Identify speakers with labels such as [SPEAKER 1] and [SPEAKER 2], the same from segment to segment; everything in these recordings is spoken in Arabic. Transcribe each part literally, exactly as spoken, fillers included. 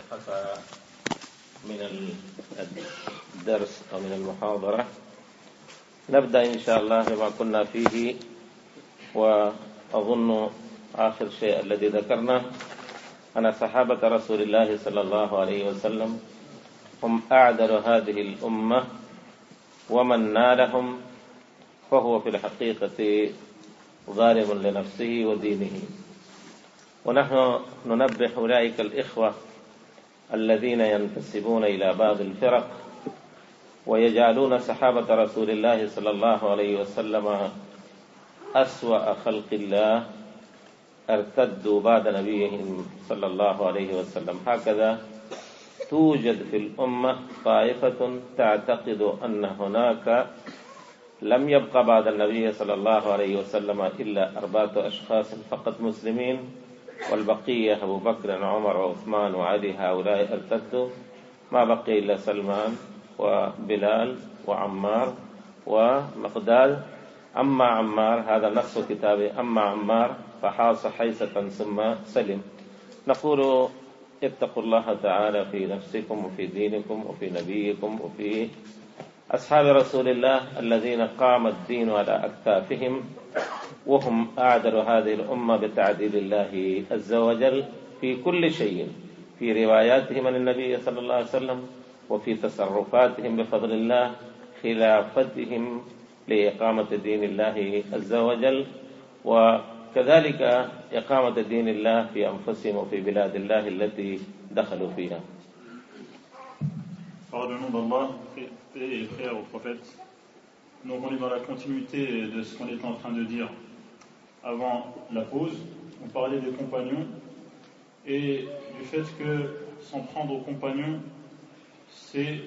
[SPEAKER 1] انقطع من الدرس أو من المحاضرة. نبدأ إن شاء الله بما كنا فيه، وأظن آخر شيء الذي ذكرنا أن صحابة رسول الله صلى الله عليه وسلم هم أعدل هذه الأمة، ومن نالهم فهو في الحقيقة ظالم لنفسه ودينه. ونحن ننبه أولئك الإخوة الذين ينتسبون إلى بعض الفرق ويجعلون صحابة رسول الله صلى الله عليه وسلم أسوأ خلق الله، ارتدوا بعد نبيهم صلى الله عليه وسلم. هكذا توجد في الأمة طائفة تعتقد أن هناك لم يبقى بعد النبي صلى الله عليه وسلم إلا أربعة أشخاص فقط مسلمين، والبقية أبو بكر وعمر وعثمان وعلي، هؤلاء ارتدوا، ما بقي إلا سلمان وبلال وعمار ومقداد. أما عمار هذا نص كتابه، أما عمار فحاص حيثة ثم سلم. نقول اتقوا الله تعالى في نفسكم وفي دينكم وفي نبيكم وفي أصحاب رسول الله الذين قام الدين على أكتافهم، وهم أعدل هذه الأمة بتعديل الله عز وجل في كل شيء، في رواياتهم عن النبي صلى الله عليه وسلم، وفي تصرفاتهم بفضل الله، خلافتهم لإقامة دين الله عز وجل، وكذلك إقامة دين الله في أنفسهم وفي بلاد الله التي دخلوا فيها.
[SPEAKER 2] Par le nom d'Allah, paix et frères au prophète. Donc on est dans la continuité de ce qu'on était en train de dire avant la pause. On parlait des compagnons et du fait que s'en prendre aux compagnons, c'est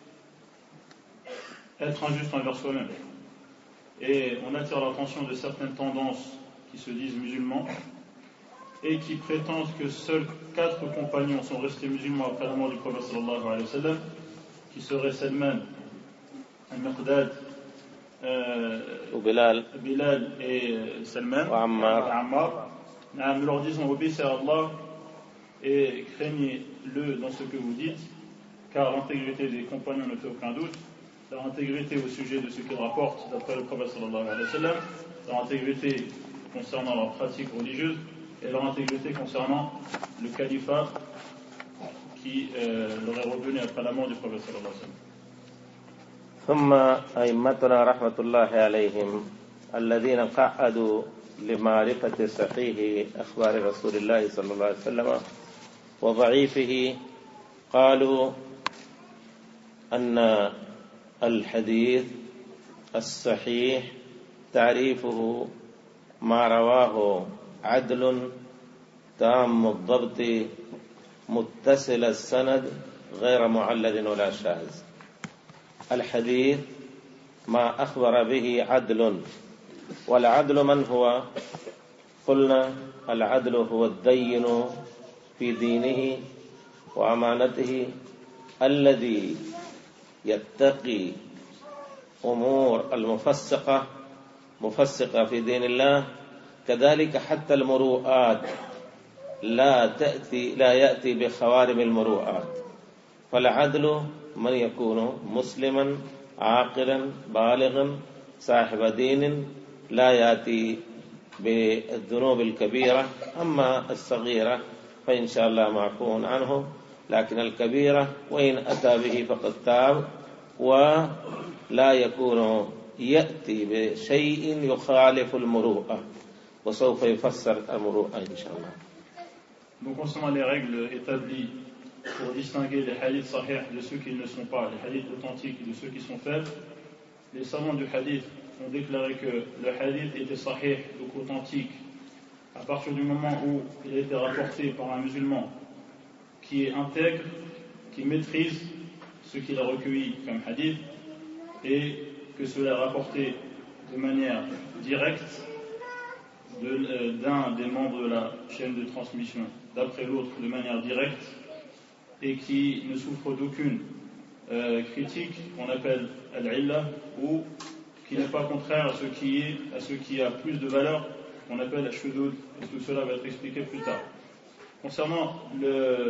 [SPEAKER 2] être injuste envers soi-même. Et on attire l'attention de certaines tendances qui se disent musulmans et qui prétendent que seuls quatre compagnons sont restés musulmans après la mort du prophète sallallahu alayhi wa sallam, qui seraient Salman, Al-Miqdad, euh,
[SPEAKER 1] Bilal.
[SPEAKER 2] Bilal et euh, Salman,
[SPEAKER 1] et Ammar.
[SPEAKER 2] Ammar. Nous leur disons obéissez à Allah et craignez-le dans ce que vous dites, car l'intégrité des compagnons ne fait aucun doute, leur intégrité au sujet de ce qu'ils rapportent d'après le prophète sallallahu alayhi wa sallam, leur intégrité concernant leur pratique religieuse et leur intégrité concernant le califat qui euh, leur est revenu après la mort du prophète sallallahu alayhi wa sallam.
[SPEAKER 1] ثم أئمتنا رحمة الله عليهم الذين قعدوا لمعرفة صحيح أخبار رسول الله صلى الله عليه وسلم وضعيفه قالوا أن الحديث الصحيح تعريفه ما رواه عدل تام الضبط متصل السند غير معلل ولا شاذ. الحديث ما أخبر به عدل، والعدل من هو؟ قلنا العدل هو الدين في دينه وأمانته الذي يتقي أمور المفسقة مفسقة في دين الله، كذلك حتى المروءات لا تأتي لا يأتي بخوارم المروءات. فالعدل من يكون مسلما عاقلا بالغا صاحب دين لا يأتي بالذنوب الكبيرة. أما الصغيرة فإن شاء الله معفو عنه، لكن الكبيرة وإن أتى به فقد تاب، ولا يكون يأتي بشيء يخالف المروءة، وسوف يفسر المروءة إن شاء الله.
[SPEAKER 2] Donc concernant les règles établies pour distinguer les hadiths sahih de ceux qui ne sont pas, les hadiths authentiques de ceux qui sont faibles, les savants du hadith ont déclaré que le hadith était sahih, donc authentique, à partir du moment où il a été rapporté par un musulman qui est intègre, qui maîtrise ce qu'il a recueilli comme hadith, et que cela est rapporté de manière directe de, euh, d'un des membres de la chaîne de transmission d'après l'autre de manière directe, et qui ne souffre d'aucune euh, critique qu'on appelle al-illa, ou qui n'est pas contraire à ce qui est, à ce qui a plus de valeur qu'on appelle al-shudud, et tout cela va être expliqué plus tard. Concernant le,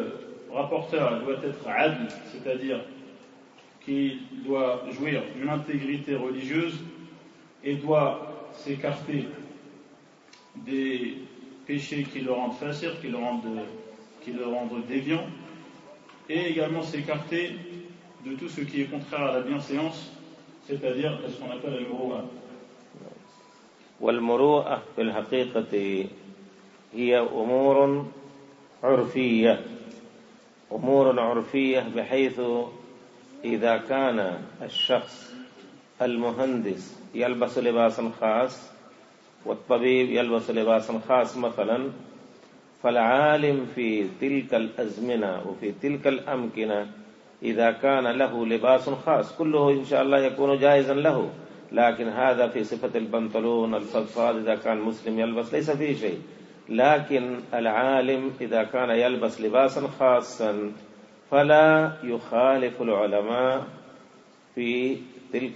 [SPEAKER 2] rapporteur doit être adl, c'est-à-dire qu'il doit jouir d'une intégrité religieuse et doit s'écarter des péchés qui le rendent fasir, qui le rendent, qui le rendent déviant, et également s'écarter de tout ce qui est contraire à la bienséance, c'est-à-dire ce qu'on appelle le muru'a.
[SPEAKER 1] والمروءة في الحقيقة هي أمور عرفية أمور عرفية بحيث إذا كان الشخص المهندس يلبس لباسا خاص والطبيب يلبس لباسا خاص مثلا، فالعالم في تلك الأزمنة وفي تلك الأمكنة إذا كان له لباس خاص كله إن شاء الله يكون جائزا له، لكن هذا في صفة البنطلون الفضفاض إذا كان مسلم يلبس ليس فيه شيء. لكن العالم إذا كان يلبس لباسا خاصا فلا يخالف العلماء في تلك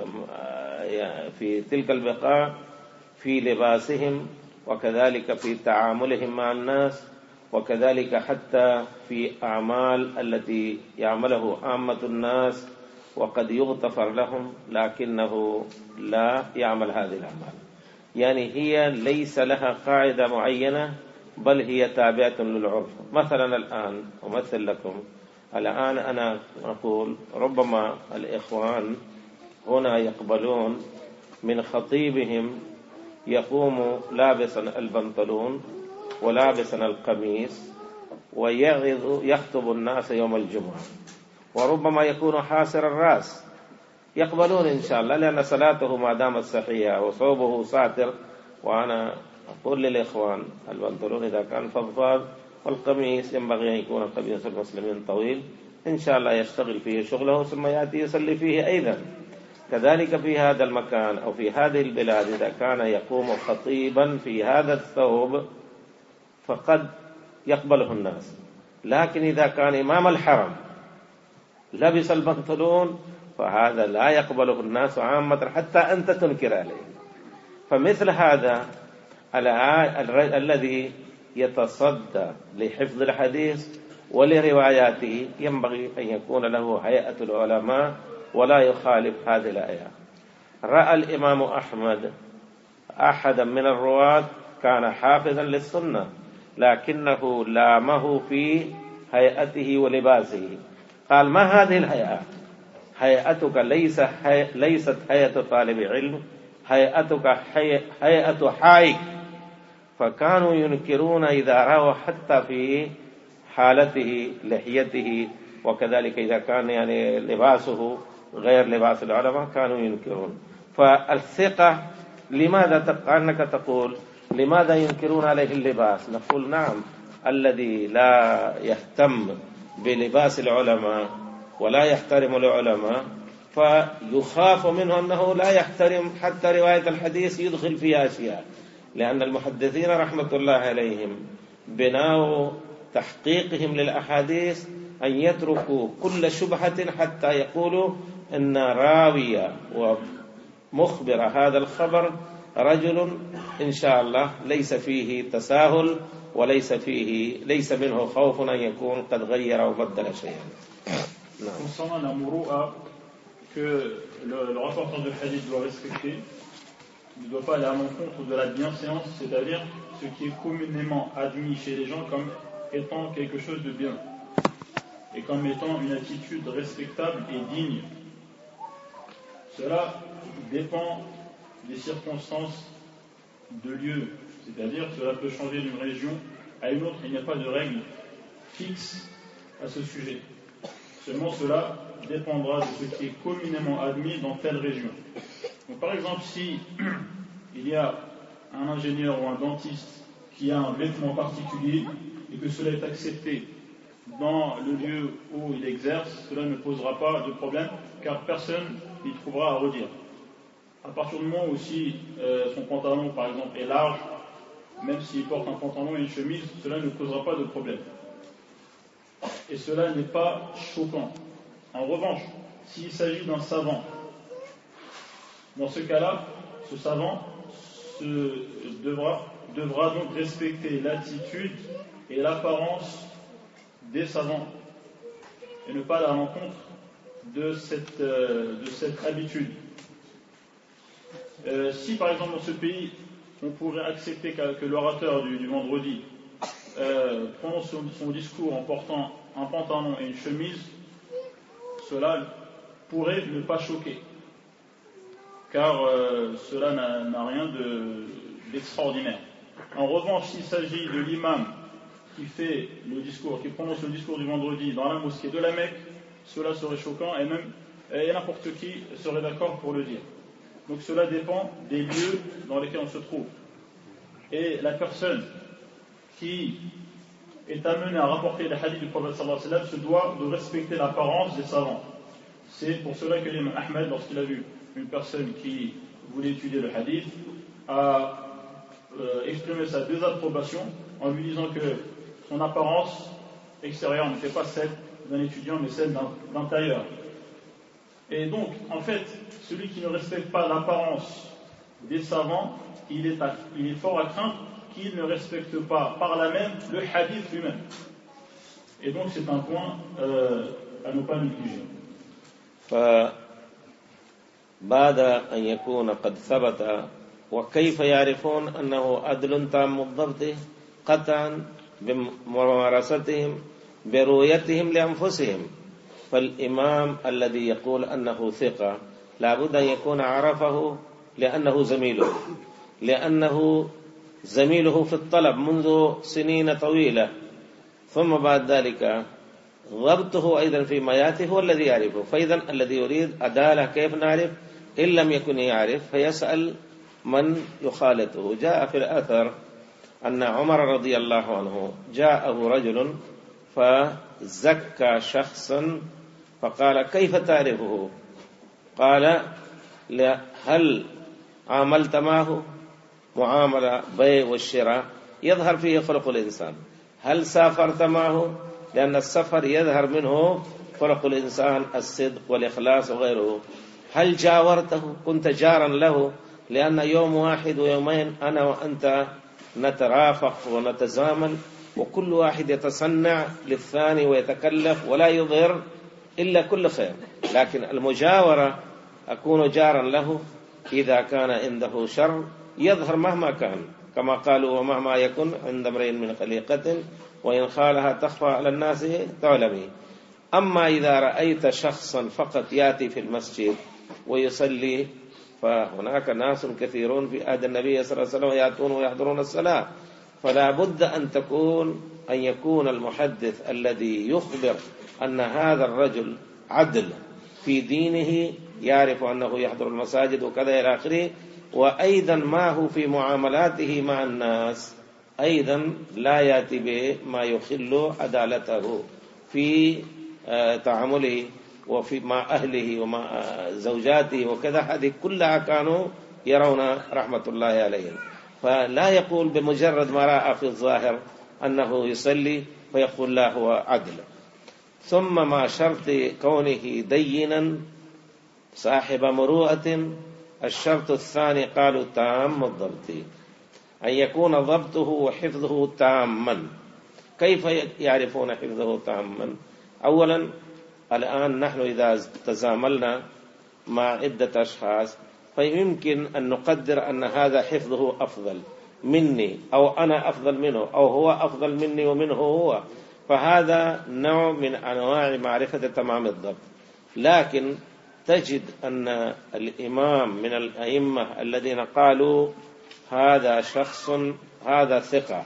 [SPEAKER 1] في تلك البقاع في لباسهم، وكذلك في تعاملهم مع الناس، وكذلك حتى في أعمال التي يعمله عامة الناس وقد يغتفر لهم لكنه لا يعمل هذه الأعمال. يعني هي ليس لها قاعدة معينة بل هي تابعة للعرف. مثلا الآن أمثل لكم، الآن أنا أقول ربما الإخوان هنا يقبلون من خطيبهم يقوم لابسا البنطلون ولابسا القميص ويغض يخطب الناس يوم الجمعة، وربما يكون حاسر الرأس، يقبلون إن شاء الله لأن صلاته ما دامت صحيحة وصوبه ساتر. وأنا أقول للإخوان البنطلون إذا كان فضفاض والقميص ينبغي أن يكون قميص المسلمين طويل إن شاء الله يشتغل فيه شغله ثم يأتي يصلي فيه أيضا. كذلك في هذا المكان أو في هذه البلاد إذا كان يقوم خطيبا في هذا الثوب فقد يقبله الناس، لكن إذا كان إمام الحرم لبس البنطلون فهذا لا يقبله الناس عامة حتى أنت تنكر عليه. فمثل هذا الذي يتصدى لحفظ الحديث ولرواياته ينبغي أن يكون له هيئة العلماء ولا يخالف هذه الآية. رأى الإمام أحمد أحدا من الرواة كان حافظا للسنة لكنه لامه في هيئته ولباسه، قال ما هذه الهيئة؟ هيئتك ليس هي... ليست هيئة طالب علم، هيئتك هي... هيئة حائك. فكانوا ينكرون إذا رأوا حتى في حالته لحيته وكذلك إذا كان يعني لباسه غير لباس العلماء كانوا ينكرون. فالثقة لماذا كأنك تقول لماذا ينكرون عليه اللباس؟ نقول نعم، الذي لا يهتم بلباس العلماء ولا يحترم العلماء فيخاف منه أنه لا يحترم حتى رواية الحديث يدخل فيها أشياء، لأن المحدثين رحمة الله عليهم بناء تحقيقهم للأحاديث أن يتركوا كل شبهة حتى يقولوا أن راوي ومخبر هذا الخبر رجل إن شاء الله ليس فيه تساهل وليس فيه ليس منه خوف أن يكون قد غير أو بدل شيئا.
[SPEAKER 2] Concernant la muru'a que le, le rapporteur de hadith doit respecter, il ne doit pas aller à l'encontre de la bienséance, c'est-à-dire ce qui est communément admis chez les gens comme étant quelque chose de bien et comme étant une attitude respectable et digne. Cela dépend des circonstances de lieu, c'est-à-dire cela peut changer d'une région à une autre, il n'y a pas de règle fixe à ce sujet. Seulement cela dépendra de ce qui est communément admis dans telle région. Donc, par exemple, si il y a un ingénieur ou un dentiste qui a un vêtement particulier et que cela est accepté dans le lieu où il exerce, cela ne posera pas de problème car personne n'y trouvera à redire. À partir du moment où si euh, son pantalon par exemple est large, même s'il porte un pantalon et une chemise, cela ne posera pas de problème. Et cela n'est pas choquant. En revanche, s'il s'agit d'un savant, dans ce cas-là, ce savant se devra, devra donc respecter l'attitude et l'apparence des savants et ne pas aller à l'encontre de cette, euh, de cette habitude. Euh, si par exemple dans ce pays, on pourrait accepter que, que l'orateur du, du vendredi euh, prononce son, son discours en portant un pantalon et une chemise, cela pourrait ne pas choquer, car euh, cela n'a, n'a rien de, d'extraordinaire. En revanche, s'il s'agit de l'imam qui fait le discours, qui prononce le discours du vendredi dans la mosquée de la Mecque, cela serait choquant et même et n'importe qui serait d'accord pour le dire. Donc cela dépend des lieux dans lesquels on se trouve. Et la personne qui est amenée à rapporter les hadiths du prophète sallallahu alayhi wa sallam se doit de respecter l'apparence des savants. C'est pour cela que l'imam Ahmed, lorsqu'il a vu une personne qui voulait étudier le hadith, a euh, exprimé sa désapprobation en lui disant que son apparence extérieure n'était pas celle d'un étudiant mais celle d'un, d'un tailleur. Et donc, en fait, celui qui ne respecte pas l'apparence des savants, il est, à, il est fort à craindre qu'il ne respecte pas par là même le hadith lui-même. Et donc, c'est un point euh, à ne pas négliger.
[SPEAKER 1] فبعد أن يكون قد ثبت وكيف يعرفون أنه عدل تام الضبط قطعا بممارستهم برؤيتهم لأنفسهم. فالإمام الذي يقول أنه ثقة لابد أن يكون عرفه لأنه زميله لأنه زميله في الطلب منذ سنين طويلة، ثم بعد ذلك ضبطه أيضا فيما يأتي هو الذي يعرفه. فإذا الذي يريد عدالة كيف نعرف؟ إن لم يكن يعرف فيسأل من يخالطه. جاء في الأثر أن عمر رضي الله عنه جاءه رجل فزكى شخصا فقال كيف تعرفه؟ قال هل عاملت معه معاملة بيع والشراء يظهر فيه خلق الإنسان؟ هل سافرت معه؟ لأن السفر يظهر منه خلق الإنسان الصدق والإخلاص وغيره. هل جاورته؟ كنت جارا له؟ لأن يوم واحد ويومين أنا وأنت نترافق ونتزامن وكل واحد يتصنع للثاني ويتكلف ولا يظهر إلا كل خير. لكن المجاورة أكون جارا له إذا كان عنده شر يظهر مهما كان، كما قالوا ومهما يكن عند امرئ من خليقة وإن خالها تخفى على الناس تعلمي. أما إذا رأيت شخصا فقط يأتي في المسجد ويصلي، فهناك ناس كثيرون في عهد النبي صلى الله عليه وسلم يأتون ويحضرون الصلاة، فلا بد أن تكون أن يكون المحدث الذي يخبر أن هذا الرجل عدل في دينه يعرف أنه يحضر المساجد وكذا إلى آخره، وأيضا ما هو في معاملاته مع الناس أيضا لا يأتي بما يخل عدالته في تعامله وفي مع أهله ومع زوجاته وكذا. هذه كلها كانوا يرون رحمة الله عليهم. فلا يقول بمجرد ما رأى في الظاهر أنه يصلي فيقول لا هو عدل. ثم مع شرط كونه دينا صاحب مروءة، الشرط الثاني قالوا تام الضبط، أن يكون ضبطه وحفظه تاما. كيف يعرفون حفظه تاما؟ أولا الآن نحن إذا تزاملنا مع عدة أشخاص فيمكن أن نقدر أن هذا حفظه أفضل مني أو أنا أفضل منه أو هو أفضل مني ومنه هو، فهذا نوع من أنواع معرفة تمام الضبط. لكن تجد أن الإمام من الأئمة الذين قالوا هذا شخص هذا ثقة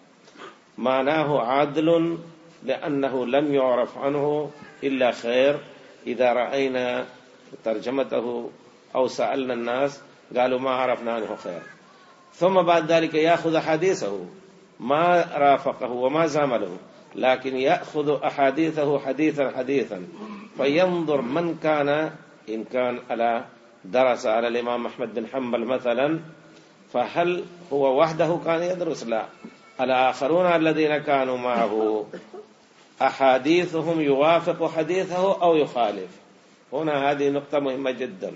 [SPEAKER 1] معناه عدل لأنه لم يعرف عنه إلا خير، إذا رأينا ترجمته أو سألنا الناس قالوا ما عرفنا عنه خير، ثم بعد ذلك يأخذ حديثه ما رافقه وما زامله، لكن يأخذ أحاديثه حديثا حديثا فينظر من كان، إن كان على درس على الإمام أحمد بن حنبل مثلا فهل هو وحده كان يدرس؟ لا، الآخرون الذين كانوا معه أحاديثهم يوافق حديثه أو يخالف. هنا هذه نقطة مهمة جدا.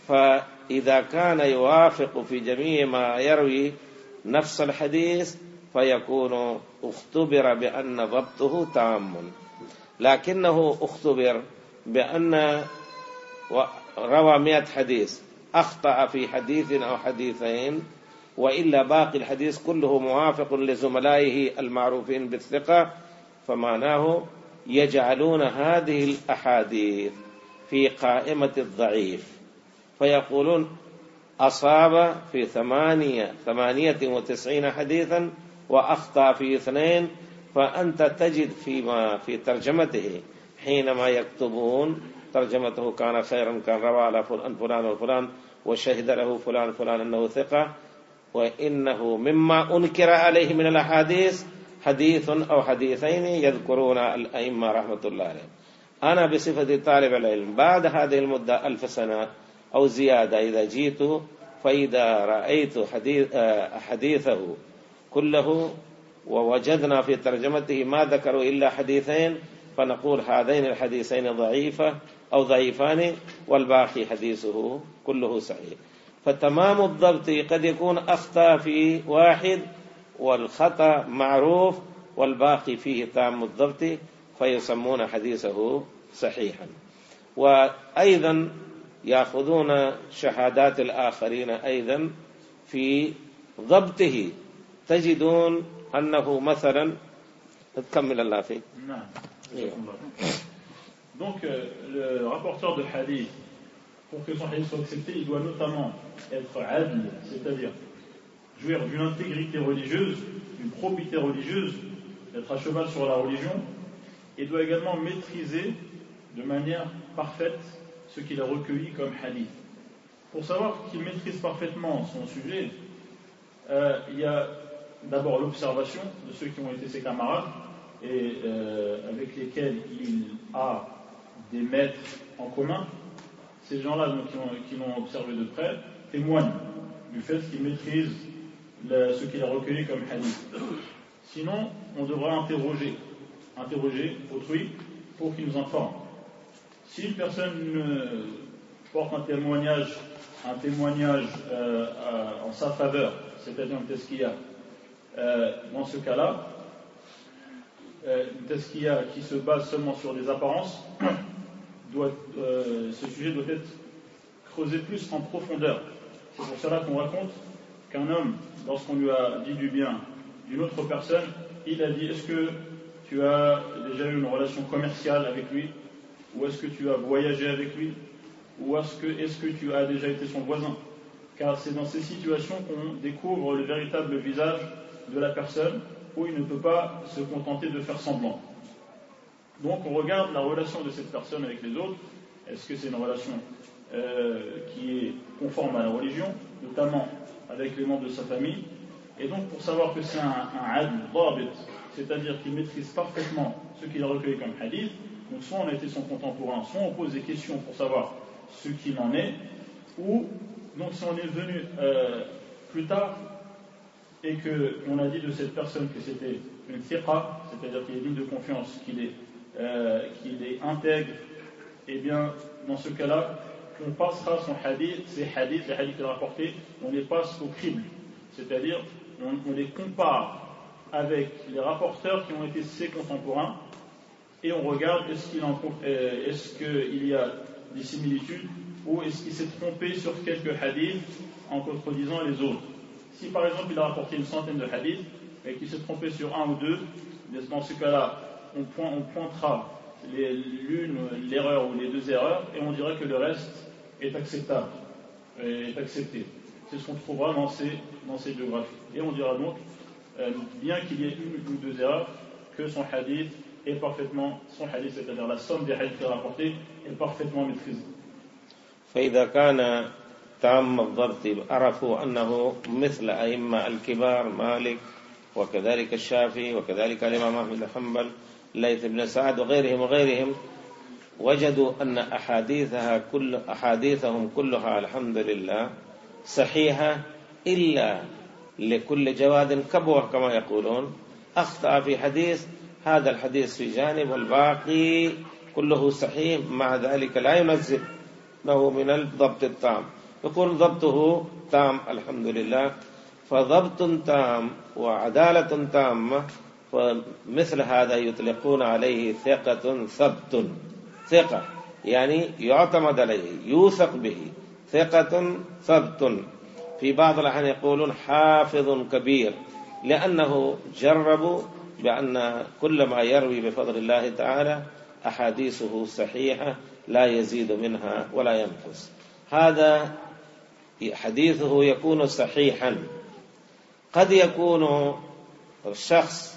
[SPEAKER 1] فإذا كان يوافق في جميع ما يروي نفس الحديث فيكون اختبر بأن ضبطه تام، لكنه اختبر بأن روى مئة حديث أخطأ في حديث أو حديثين، وإلا باقي الحديث كله موافق لزملائه المعروفين بالثقة، فمعناه يجعلون هذه الأحاديث في قائمة الضعيف، فيقولون أصاب في ثمانية ثمانية وتسعين حديثا وأخطأ في اثنين، فأنت تجد فيما في ترجمته حينما يكتبون ترجمته كان خيرا كان روى على فلان وفلان وشهد له فلان فلان أنه ثقة، وإنه مما أنكر عليه من الأحاديث حديث أو حديثين يذكرون الأئمة رحمة الله عليهم. أنا بصفة طالب العلم بعد هذه المدة ألف سنة أو زيادة إذا جئت فإذا رأيت حديث حديثه كله ووجدنا في ترجمته ما ذكروا إلا حديثين، فنقول هذين الحديثين ضعيفة أو ضعيفان والباقي حديثه كله صحيح. فتمام الضبط قد يكون أخطأ في واحد والخطأ معروف والباقي فيه تام الضبط، فيسمون حديثه صحيحا. وأيضا يأخذون شهادات الآخرين أيضا في ضبطه، تجدون أنه مثلا تكمل الله فيه.
[SPEAKER 2] نعم. Donc euh, le rapporteur de hadith, pour que son hadith soit accepté, il doit notamment être adl, c'est-à-dire jouir d'une intégrité religieuse, d'une probité religieuse, d'être à cheval sur la religion, et doit également maîtriser de manière parfaite ce qu'il a recueilli comme hadith. Pour savoir qu'il maîtrise parfaitement son sujet, euh, il y a d'abord l'observation de ceux qui ont été ses camarades et euh, avec lesquels il a des maîtres en commun. Ces gens-là donc, qui, ont, qui l'ont observé de près témoignent du fait qu'il maîtrise le, ce qu'il a recueilli comme hadith. Sinon, on devra interroger, interroger autrui pour qu'il nous informe. Si une personne porte un témoignage, un témoignage euh, en sa faveur, c'est-à-dire une tazkiya, euh, dans ce cas-là, euh, une tazkiya qui se base seulement sur des apparences, doit, euh, ce sujet doit être creusé plus en profondeur. C'est pour cela qu'on raconte qu'un homme, lorsqu'on lui a dit du bien d'une autre personne, il a dit: est-ce que tu as déjà eu une relation commerciale avec lui, ou est-ce que tu as voyagé avec lui, ou est-ce que, est-ce que tu as déjà été son voisin? Car c'est dans ces situations qu'on découvre le véritable visage de la personne, où il ne peut pas se contenter de faire semblant. Donc on regarde la relation de cette personne avec les autres. Est-ce que c'est une relation euh, qui est conforme à la religion, notamment avec les membres de sa famille? Et donc pour savoir que c'est un, un adl dhabit, c'est-à-dire qu'il maîtrise parfaitement ce qu'il a recueilli comme hadith, donc soit on a été son contemporain, soit on pose des questions pour savoir ce qu'il en est, ou donc si on est venu euh, plus tard et qu'on a dit de cette personne que c'était une thiqa, c'est-à-dire qu'il est digne de confiance, qu'il est, euh, qu'il est intègre, et bien dans ce cas-là, on passera son hadith, ses hadiths, les hadiths qu'il a rapportés, on les passe au crible, c'est-à-dire on, on les compare avec les rapporteurs qui ont été ses contemporains, et on regarde est-ce qu'il, en, euh, est-ce qu'il y a des similitudes, ou est-ce qu'il s'est trompé sur quelques hadiths en contredisant les autres. Si par exemple il a rapporté une centaine de hadiths et qu'il s'est trompé sur un ou deux, dans ce cas-là, on, point, on pointera les, l'une, l'erreur ou les deux erreurs, et on dira que le reste est acceptable, est accepté. C'est ce qu'on trouvera dans ces, dans ces biographies. Et on dira donc, euh, bien qu'il y ait une ou deux erreurs, que son hadith est parfaitement, son hadith, c'est-à-dire la somme des hadiths qu'il a rapportés, est parfaitement maîtrisée.
[SPEAKER 1] فإذا كان تام الضبط عرفوا أنه مثل أئمة الكبار مالك وكذلك الشافعي وكذلك الإمام أحمد بن حنبل الليث بن سعد وغيرهم وغيرهم، وجدوا أن أحاديثها كل أحاديثهم كلها الحمد لله صحيحة، إلا لكل جواد كبوة كما يقولون أخطأ في حديث، هذا الحديث في جانب والباقي كله صحيح، مع ذلك لا ينزل له من الضبط التام، يكون ضبطه تام الحمد لله. فضبط تام وعدالة تامة، فمثل هذا يطلقون عليه ثقة ثبت. ثقة يعني يعتمد عليه، يوثق به، ثقة ثبت. في بعض الأحيان يقولون حافظ كبير، لأنه جربوا بأن كل ما يروي بفضل الله تعالى أحاديثه صحيحة لا يزيد منها ولا ينقص. هذا حديثه يكون صحيحا. قد يكون الشخص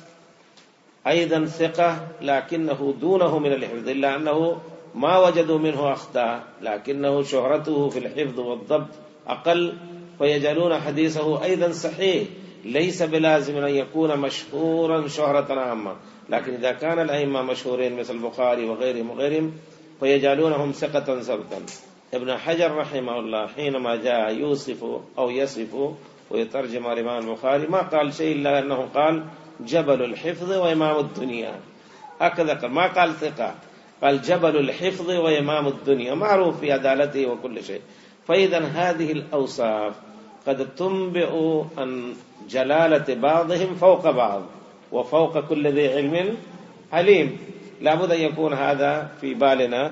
[SPEAKER 1] أيضا ثقة لكنه دونه من الحفظ، إلا أنه ما وجدوا منه أخطاء، لكنه شهرته في الحفظ والضبط أقل، فيجعلون حديثه أيضا صحيح. ليس بلازم أن يكون مشهورا شهرة عامة، لكن إذا كان الأئمة مشهورين مثل البخاري وغيرهم وغيرهم فيجعلونهم ثقة ثبتا. ابن حجر رحمه الله حينما جاء يوصف أو يصف ويترجم الإمام البخاري ما قال شيء إلا أنه قال جبل الحفظ وإمام الدنيا، هكذا قال، ما قال ثقة، قال جبل الحفظ وإمام الدنيا، معروف في عدالته وكل شيء. فإذا هذه الأوصاف قد تنبئ عن جلالة بعضهم فوق بعض، وفوق كل ذي علم عليم. لابد أن يكون هذا في بالنا.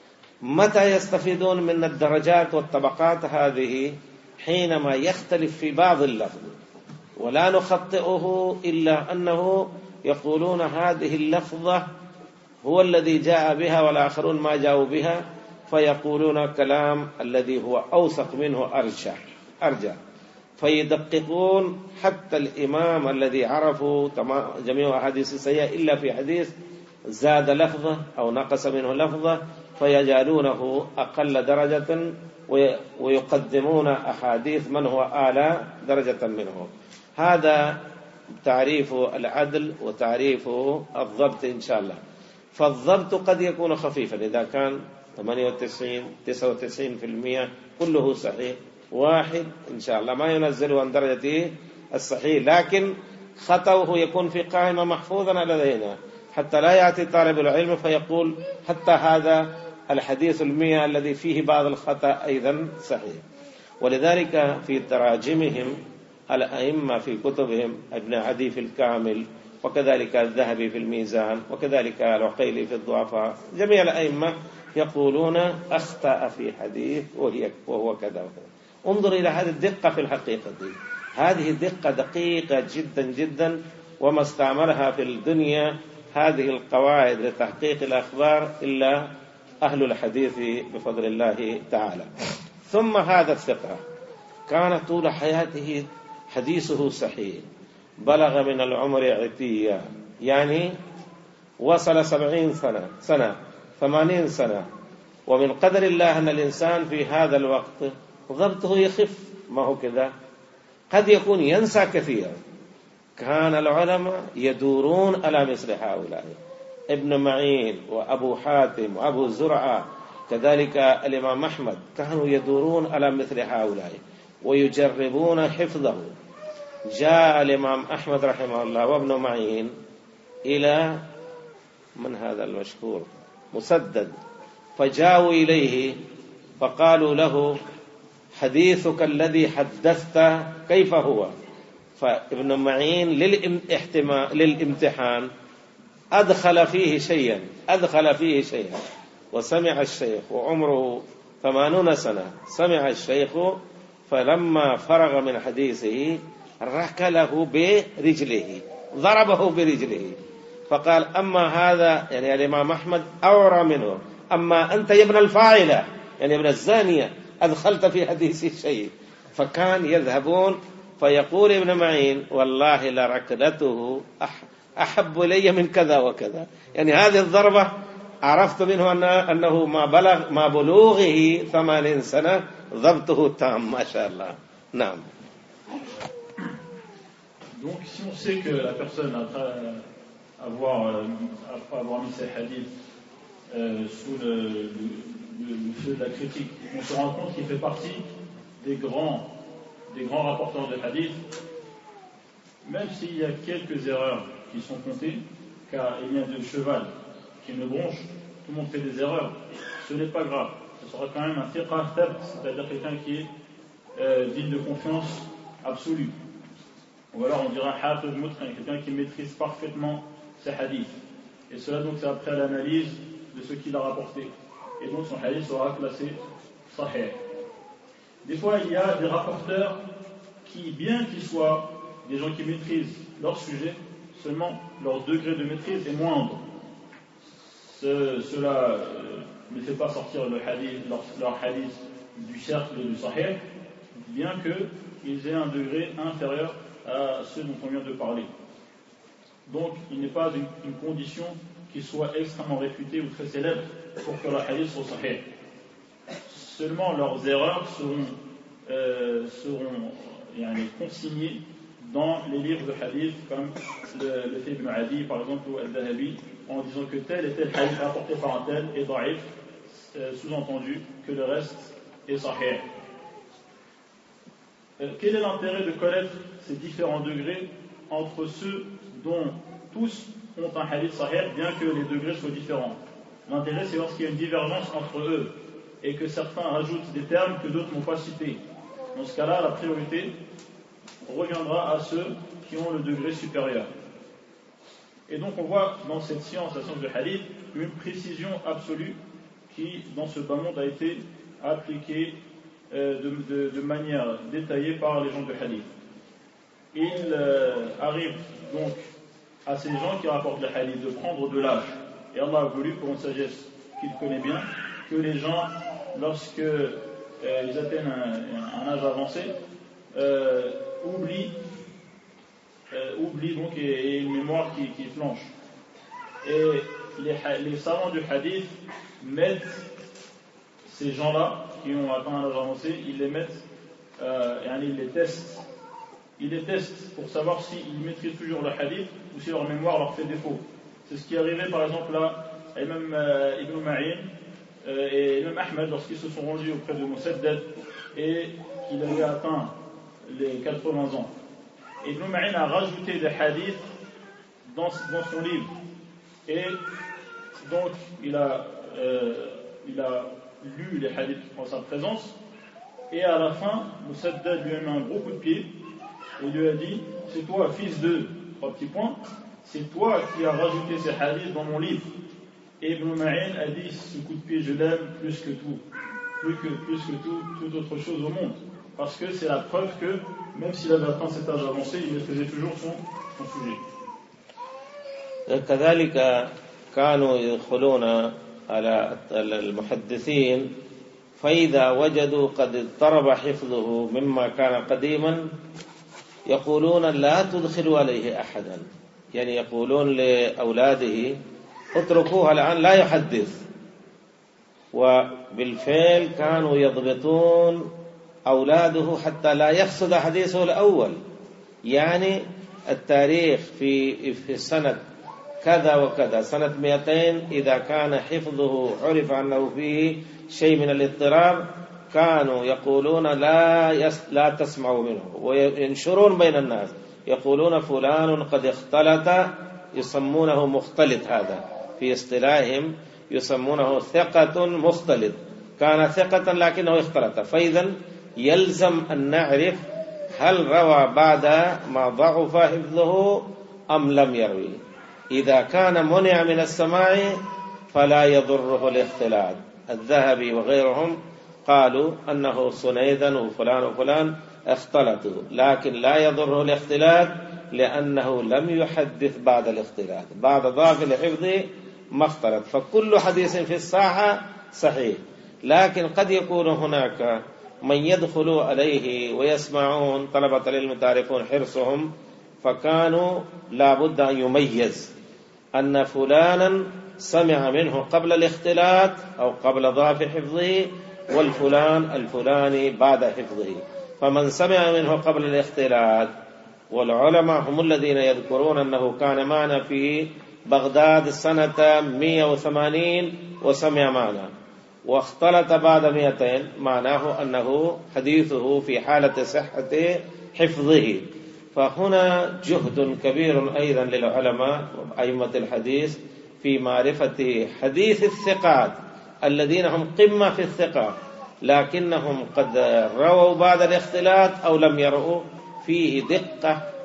[SPEAKER 1] متى يستفيدون من الدرجات والطبقات هذه؟ حينما يختلف في بعض اللفظ، ولا نخطئه إلا أنه يقولون هذه اللفظة هو الذي جاء بها والآخرون ما جاءوا بها، فيقولون كلام الذي هو أوثق منه أرجح أرجح فيدققون. حتى الإمام الذي عرفوا جميع أحاديث السيئة إلا في حديث زاد لفظة أو نقص منه لفظة فيجعلونه أقل درجة ويقدمون أحاديث من هو أعلى درجة منه. هذا تعريف العدل وتعريف الضبط إن شاء الله. فالضبط قد يكون خفيفا إذا كان ثمانية وتسعين تسعة وتسعين بالمئة كله صحيح، واحد إن شاء الله ما ينزله عن درجته الصحيح، لكن خطأه يكون في قائمة محفوظا لدينا حتى لا يأتي طالب العلم فيقول حتى هذا الحديث المئة الذي فيه بعض الخطأ أيضا صحيح. ولذلك في تراجمهم الأئمة في كتبهم ابن عدي في الكامل، وكذلك الذهبي في الميزان، وكذلك العقيلي في الضعفاء، جميع الأئمة يقولون أخطأ في حديث وهو كذا وكذا. انظر إلى هذه الدقة في الحقيقة دي. هذه الدقة دقيقة جدا جدا، وما استعملها في الدنيا هذه القواعد لتحقيق الأخبار إلا أهل الحديث بفضل الله تعالى. ثم هذا الثقة كان طول حياته حديثه صحيح، بلغ من العمر عتية، يعني وصل سبعين سنة سنة ثمانين سنة، ومن قدر الله أن الإنسان في هذا الوقت ضبطه يخف، ما هو كذا، قد يكون ينسى كثيرا. كان العلماء يدورون على مثل هؤلاء، ابن معين وأبو حاتم وأبو زرعة، كذلك الإمام أحمد، كانوا يدورون على مثل هؤلاء ويجربون حفظه. جاء الإمام أحمد رحمه الله وابن معين إلى من هذا المشهور مسدد، فجاءوا إليه فقالوا له حديثك الذي حدثت كيف هو؟ فابن معين للامتحان أدخل فيه شيئا أدخل فيه شيئا وسمع الشيخ وعمره ثمانون سنة، سمع الشيخ فلما فرغ من حديثه ركله برجله، ضربه برجله، فقال أما هذا يعني الإمام أحمد أورى منه، أما أنت يا ابن الفاعلة يعني ابن الزانية أدخلت في حديث الشيء. فكان يذهبون فيقول ابن معين والله لركلته أحب إلي من كذا وكذا، يعني هذه الضربة عرفت منه أنه ما بلغ ما بلوغه ثمانين سنة ضبطه تام ما شاء الله. نعم.
[SPEAKER 2] Donc si on sait que la personne après avoir, après avoir mis ses hadiths euh, sous le, le, le feu de la critique, on se rend compte qu'il fait partie des grands, des grands rapporteurs de hadith, même s'il y a quelques erreurs qui sont comptées, car il y a de cheval qui ne bronche, tout le monde fait des erreurs, ce n'est pas grave, ce sera quand même un thiqa thabt, c'est-à-dire quelqu'un qui est euh, digne de confiance absolue. ou alors on dira hafiz mutqin, quelqu'un qui maîtrise parfaitement ses hadiths. Et cela donc c'est après l'analyse de ce qu'il a rapporté. Et donc son hadith sera classé sahih. Des fois il y a des rapporteurs qui, bien qu'ils soient des gens qui maîtrisent leur sujet, seulement leur degré de maîtrise est moindre. Ce, cela euh, ne fait pas sortir le hadith, leur, leur hadith du cercle du sahih, bien qu'ils aient un degré inférieur à ceux dont on vient de parler. Donc il n'est pas une, une condition qui soit extrêmement réputée ou très célèbre pour que le hadith soit sahih. Seulement leurs erreurs seront, euh, seront yani, consignées dans les livres de hadith comme le, le fait Ibn Adi par exemple ou Al-Dhahabi, en disant que tel et tel hadith rapporté par un tel est da'if, euh, sous-entendu que le reste est sahih. Euh, quel est l'intérêt de connaître ces différents degrés entre ceux dont tous ont un hadith sahih, bien que les degrés soient différents? L'intérêt, c'est lorsqu'il y a une divergence entre eux et que certains rajoutent des termes que d'autres n'ont pas cités. Dans ce cas-là, la priorité reviendra à ceux qui ont le degré supérieur. Et donc on voit dans cette science, la science du hadith, une précision absolue qui, dans ce bas monde, a été appliquée euh, de, de, de manière détaillée par les gens du hadith. Il euh, arrive donc à ces gens qui rapportent le hadith de prendre de l'âge. Et Allah a voulu, pour une sagesse qu'il connaît bien, que les gens, lorsque euh, ils atteignent un, un âge avancé, euh, oublient Euh, oublie donc et, et une mémoire qui, qui flanche. Et les, les savants du hadith mettent ces gens-là qui ont atteint un âge avancé, ils les mettent, euh, et ils les testent. Ils les testent pour savoir s'ils maîtrisent toujours le hadith ou si leur mémoire leur fait défaut. C'est ce qui est arrivé par exemple là à Imam euh, Ibn Ma'in euh, et Imam Ahmed lorsqu'ils se sont rendus auprès de Musaddad et qu'il avait atteint les quatre-vingts ans. Ibn Ma'in a rajouté des hadiths dans, dans son livre. Et donc, il a, euh, il a lu les hadiths en sa présence. Et à la fin, Musaddad lui a mis un gros coup de pied. Et lui a dit, c'est toi, fils de, trois petits points, c'est toi qui as rajouté ces hadiths dans mon livre. Et Ibn Ma'in a dit, ce coup de pied, je l'aime plus que tout. Plus que, plus que tout, toute autre chose au monde. Parce que c'est la preuve que, même s'il avait atteint cet âge avancé, il maîtrisait toujours son, son sujet.
[SPEAKER 1] كذلك كانوا يدخلون على المحدثين فإذا وجدوا قد اضطرب حفظه مما كان قديما يقولون لا تدخلوا عليه أحدا، يعني يقولون لأولاده اتركوه الآن لا يحدث. وبالفعل كانوا يضبطون أولاده حتى لا يفسد حديثه الأول، يعني التاريخ في في السنة كذا وكذا سنة مئتين إذا كان حفظه عرف أنه فيه شيء من الاضطراب كانوا يقولون لا يس لا تسمعوا منه، وينشرون بين الناس يقولون فلان قد اختلط، يسمونه مختلط، هذا في اصطلاحهم يسمونه ثقة مختلط، كان ثقة لكنه اختلط. فإذا يلزم أن نعرف هل روى بعد ما ضعف حفظه أم لم يروي. إذا كان منع من السماع فلا يضره الاختلاط. الذهبي وغيرهم قالوا أنه سنيدا وفلان وفلان اختلطوا، لكن لا يضره الاختلاط لأنه لم يحدث بعد الاختلاط، بعد ضعف الحفظ ما اختلط. فكل حديث في الساحة صحيح، لكن قد يكون هناك من يدخل عليه ويسمعون، طلبة العلم تعرفون حرصهم، فكانوا لابد أن يميز أن فلانا سمع منه قبل الاختلاط أو قبل ضعف حفظه، والفلان الفلاني بعد حفظه. فمن سمع منه قبل الاختلاط، والعلماء هم الذين يذكرون أنه كان معنا في بغداد سنة مئة وثمانين وسمع معنا واختلط بعد مئتين، معناه أنه حديثه في حالة صحة حفظه. فهنا جهد كبير أيضا للعلماء أئمة الحديث في معرفة حديث الثقات الذين هم قمة في الثقة، لكنهم قد رووا بعد الاختلاط أو لم يروا، فيه دقة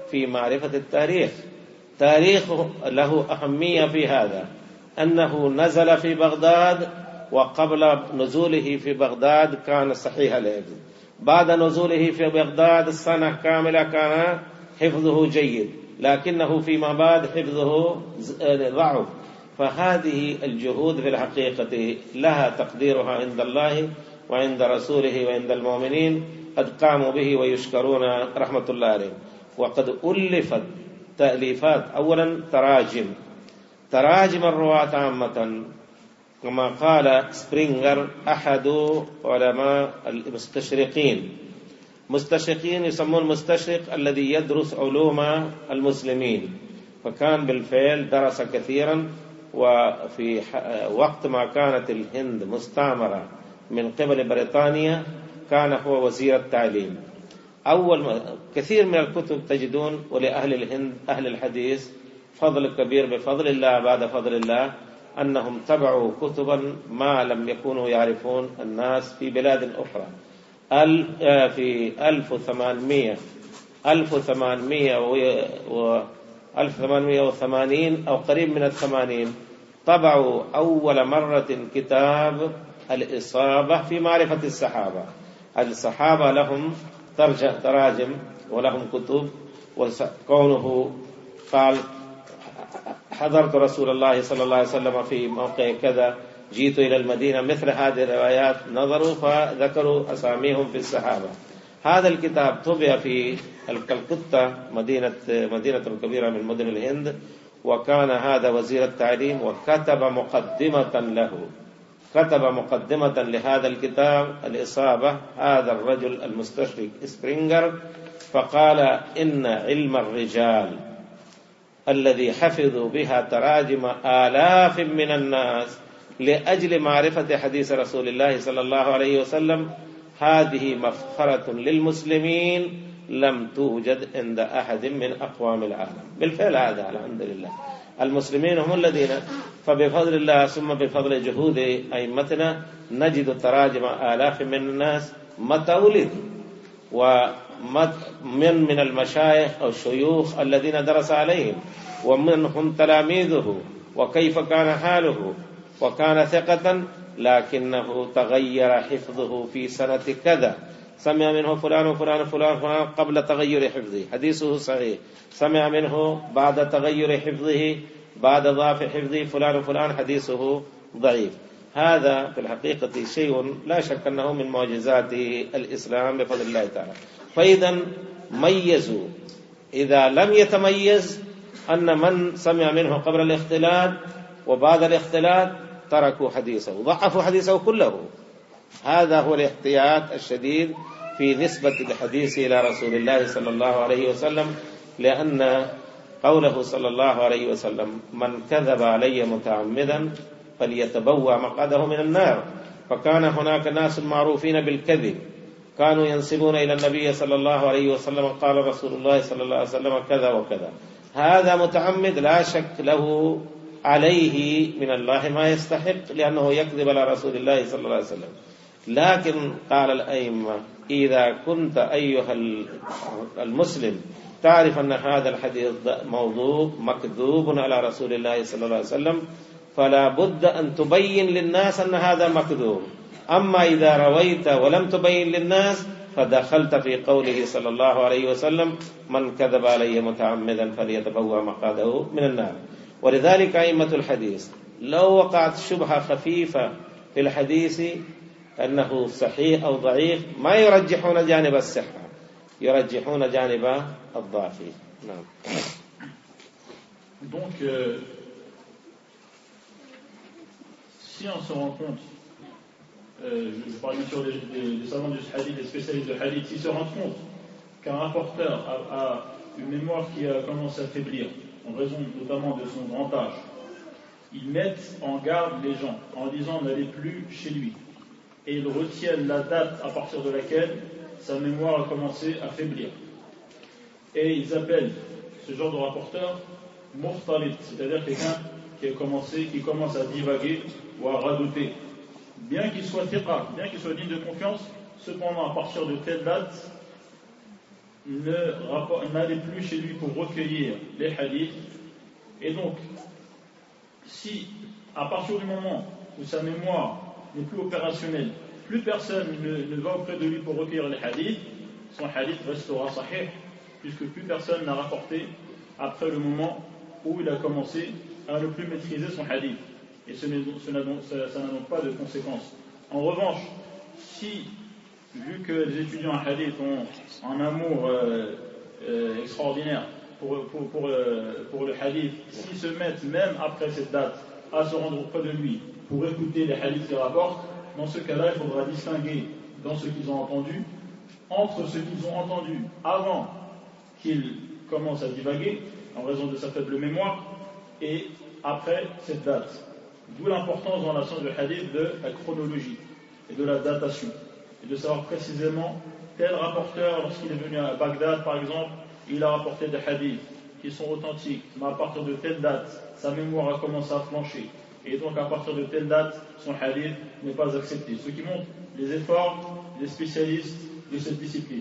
[SPEAKER 1] في معرفة التاريخ. تاريخ له أهمية في هذا، أنه نزل في بغداد، وقبل نزوله في بغداد كان صحيح الحفظ، بعد نزوله في بغداد السنة كاملة كان حفظه جيد، لكنه فيما بعد حفظه ضعف. فهذه الجهود في الحقيقة لها تقديرها عند الله وعند رسوله وعند المؤمنين، قد قاموا به ويشكرون رحمة الله عليهم. وقد ألفت تأليفات، أولا تراجم تراجم الرواة عامة، كما قال سبرينغر أحد علماء المستشرقين. مستشرقين يسمون المستشرق الذي يدرس علوم المسلمين، فكان بالفعل درس كثيرا. وفي وقت ما كانت الهند مستعمرة من قبل بريطانيا كان هو وزير التعليم. أول كثير من الكتب تجدون، ولأهل الهند أهل الحديث فضل كبير بفضل الله بعد فضل الله، أنهم تبعوا كتبا ما لم يكونوا يعرفون الناس في بلاد أخرى. في ألف وثمانمائة ألف وثمانمائة و ألف وثمانمائة وثمانين أو قريب من الثمانين طبعوا أول مرة كتاب الإصابة في معرفة الصحابة. الصحابة لهم تراجم ولهم كتب، وكونه قال حضرت رسول الله صلى الله عليه وسلم في موقع كذا، جئت إلى المدينة، مثل هذه الروايات نظروا فذكروا أساميهم في الصحابة. هذا الكتاب طبع في الكلكتة، مدينة مدينة كبيرة من مدن الهند، وكان هذا وزير التعليم، وكتب مقدمة له كتب مقدمة لهذا الكتاب الإصابة هذا الرجل المستشرق سبرينغر، فقال إن علم الرجال الذي حفظوا بها تراجم آلاف من الناس لأجل معرفة حديث رسول الله صلى الله عليه وسلم، هذه مفخرة للمسلمين لم توجد عند أحد من أقوام العالم. بالفعل هذا الحمد لله المسلمين هم الذين، فبفضل الله ثم بفضل جهود أئمتنا نجد تراجم آلاف من الناس متى ولد، ومن من المشايخ أو الشيوخ الذين درس عليهم، ومنهم تلاميذه، وكيف كان حاله، وكان ثقة لكنه تغير حفظه في سنة كذا، سمع منه فلان وفلان وفلان فلان قبل تغير حفظه حديثه صحيح، سمع منه بعد تغير حفظه بعد ضعف حفظه فلان وفلان حديثه ضعيف. هذا في الحقيقة شيء لا شك أنه من معجزات الإسلام بفضل الله تعالى. فإذا ميزوا، إذا لم يتميز أن من سمع منه قبل الاختلاط وبعد الاختلاط تركوا حديثه، ضعفوا حديثه كله. هذا هو الاحتياط الشديد في نسبة الحديث إلى رسول الله صلى الله عليه وسلم، لأن قوله صلى الله عليه وسلم من كذب علي متعمدا فليتبوأ مقعده من النار. فكان هناك ناس معروفين بالكذب كانوا ينسبون إلى النبي صلى الله عليه وسلم قال رسول الله صلى الله عليه وسلم كذا وكذا، هذا متعمد لا شك له عليه من الله ما يستحق، لأنه يكذب على رسول الله صلى الله عليه وسلم. لكن قال الأئمة إذا كنت أيها المسلم تعرف أن هذا الحديث موضوع مكذوب على رسول الله صلى الله عليه وسلم، فلا بد أن تبين للناس أن هذا مكذوب. أما إذا رويت ولم تبين للناس فدخلت في قوله صلى الله عليه وسلم من كذب علي متعمدا فليتبوأ مقعده من النار. ولذلك أئمة الحديث لو وقعت شبهة خفيفة في الحديث أنه صحيح أو ضعيف ما يرجحون جانب الصحة، يرجحون جانب الضعف. نعم.
[SPEAKER 2] Donc, euh, si on se rend compte, euh, je parle bien sûr des, des, des savants du hadith, des spécialistes de hadith, s'ils se rendent compte qu'un rapporteur a, a une mémoire qui a commencé à faiblir, en raison notamment de son grand âge, ils mettent en garde les gens en disant n'allez plus chez lui. Et ils retiennent la date à partir de laquelle sa mémoire a commencé à faiblir. Et ils appellent ce genre de rapporteur mukhtalit, c'est-à-dire quelqu'un qui a commencé, qui commence à divaguer ou à radouter. Bien qu'il soit thiqa, bien qu'il soit digne de confiance, cependant à partir de telle date, n'allait plus chez lui pour recueillir les hadiths. Et donc, si à partir du moment où sa mémoire n'est plus opérationnelle, plus personne ne, ne va auprès de lui pour recueillir les hadiths, son hadith restera sahih, puisque plus personne n'a rapporté après le moment où il a commencé à ne plus maîtriser son hadith. Et ce ça n'a donc, donc pas de conséquences. En revanche, si, vu que les étudiants en hadith ont un amour euh, euh, extraordinaire pour, pour, pour, euh, pour le hadith, s'ils se mettent même après cette date à se rendre auprès de lui pour écouter les hadiths qu'il rapporte, dans ce cas-là, il faudra distinguer dans ce qu'ils ont entendu entre ce qu'ils ont entendu avant qu'ils commencent à divaguer en raison de sa faible mémoire et après cette date. D'où l'importance dans la science du hadith de la chronologie et de la datation et de savoir précisément tel rapporteur, lorsqu'il est venu à Bagdad par exemple, il a rapporté des hadiths qui sont authentiques, mais à partir de telle date, sa mémoire a commencé à flancher et donc à partir de telle date, son hadith n'est pas accepté. Ce qui montre les efforts des spécialistes de cette discipline.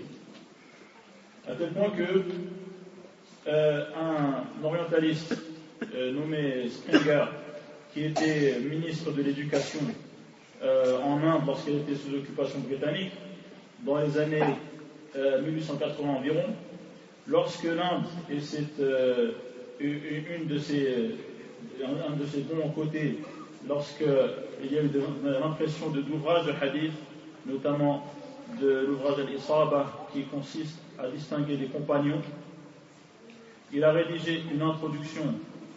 [SPEAKER 2] À tel point que euh, un orientaliste euh, nommé Springer, qui était ministre de l'éducation euh, en Inde lorsqu'elle était sous occupation britannique, dans les années euh, mille huit cent quatre-vingts environ, lorsque l'Inde, et c'est euh, une de ses, un de ses bons côtés, lorsqu'il y a eu l'impression de d'ouvrages de hadith, notamment de l'ouvrage Al-Isaba, qui consiste à distinguer les compagnons, il a rédigé une introduction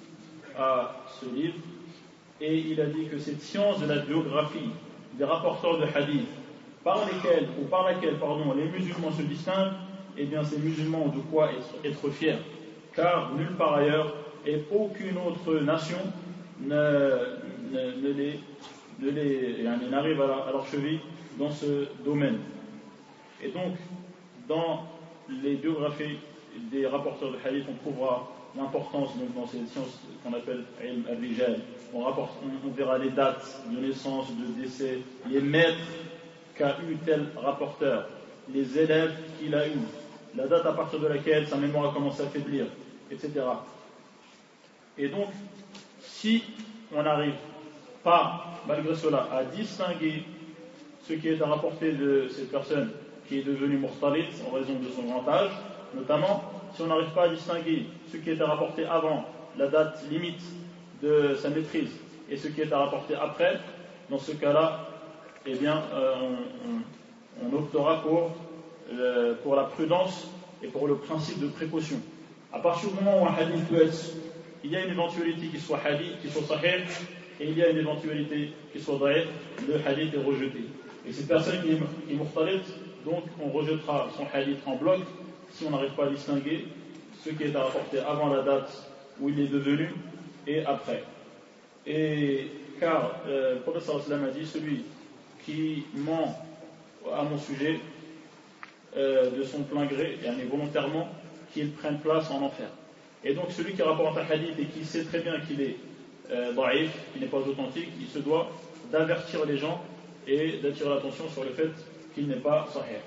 [SPEAKER 2] à ce livre, et il a dit que cette science de la biographie des rapporteurs de hadith, par lesquels, ou par laquelle pardon, les musulmans se distinguent, eh bien ces musulmans ont de quoi être, être fiers, car nulle part ailleurs et aucune autre nation ne, ne, ne les, ne les, n'arrive à, la, à leur cheville dans ce domaine. Et donc, dans les biographies des rapporteurs de hadith, on trouvera l'importance donc, dans cette science qu'on appelle ilm al-rijal. On, rapporte, on, on verra les dates de naissance, de décès, les maîtres qu'a eu tel rapporteur, les élèves qu'il a eu, la date à partir de laquelle sa mémoire a commencé à faiblir, et cetera. Et donc, si on n'arrive pas, malgré cela, à distinguer ce qui est à rapporter de cette personne qui est devenue murtalit en raison de son grand âge, notamment, si on n'arrive pas à distinguer ce qui est à rapporter avant la date limite de sa maîtrise et ce qui est à rapporter après, dans ce cas-là, eh bien, euh, on, on, on optera pour, euh, pour la prudence et pour le principe de précaution. À partir du moment où un hadith peut être, il y a une éventualité qui soit hadith, qui soit sahih, et il y a une éventualité qui soit da'if, le hadith est rejeté. Et cette personne qui est, qui est murtalit, donc on rejettera son hadith en bloc si on n'arrive pas à distinguer ce qui est à rapporter avant la date où il est devenu et après. Et car euh, le prophète sallallahu alayhi wa sallam a dit, celui qui ment à mon sujet euh, de son plein gré, et volontairement, qu'il prenne place en enfer. Et donc celui qui rapporte un hadith et qui sait très bien qu'il est euh, da'if, qu'il n'est pas authentique, il se doit d'avertir les gens et d'attirer l'attention sur le fait qu'il n'est pas sahih.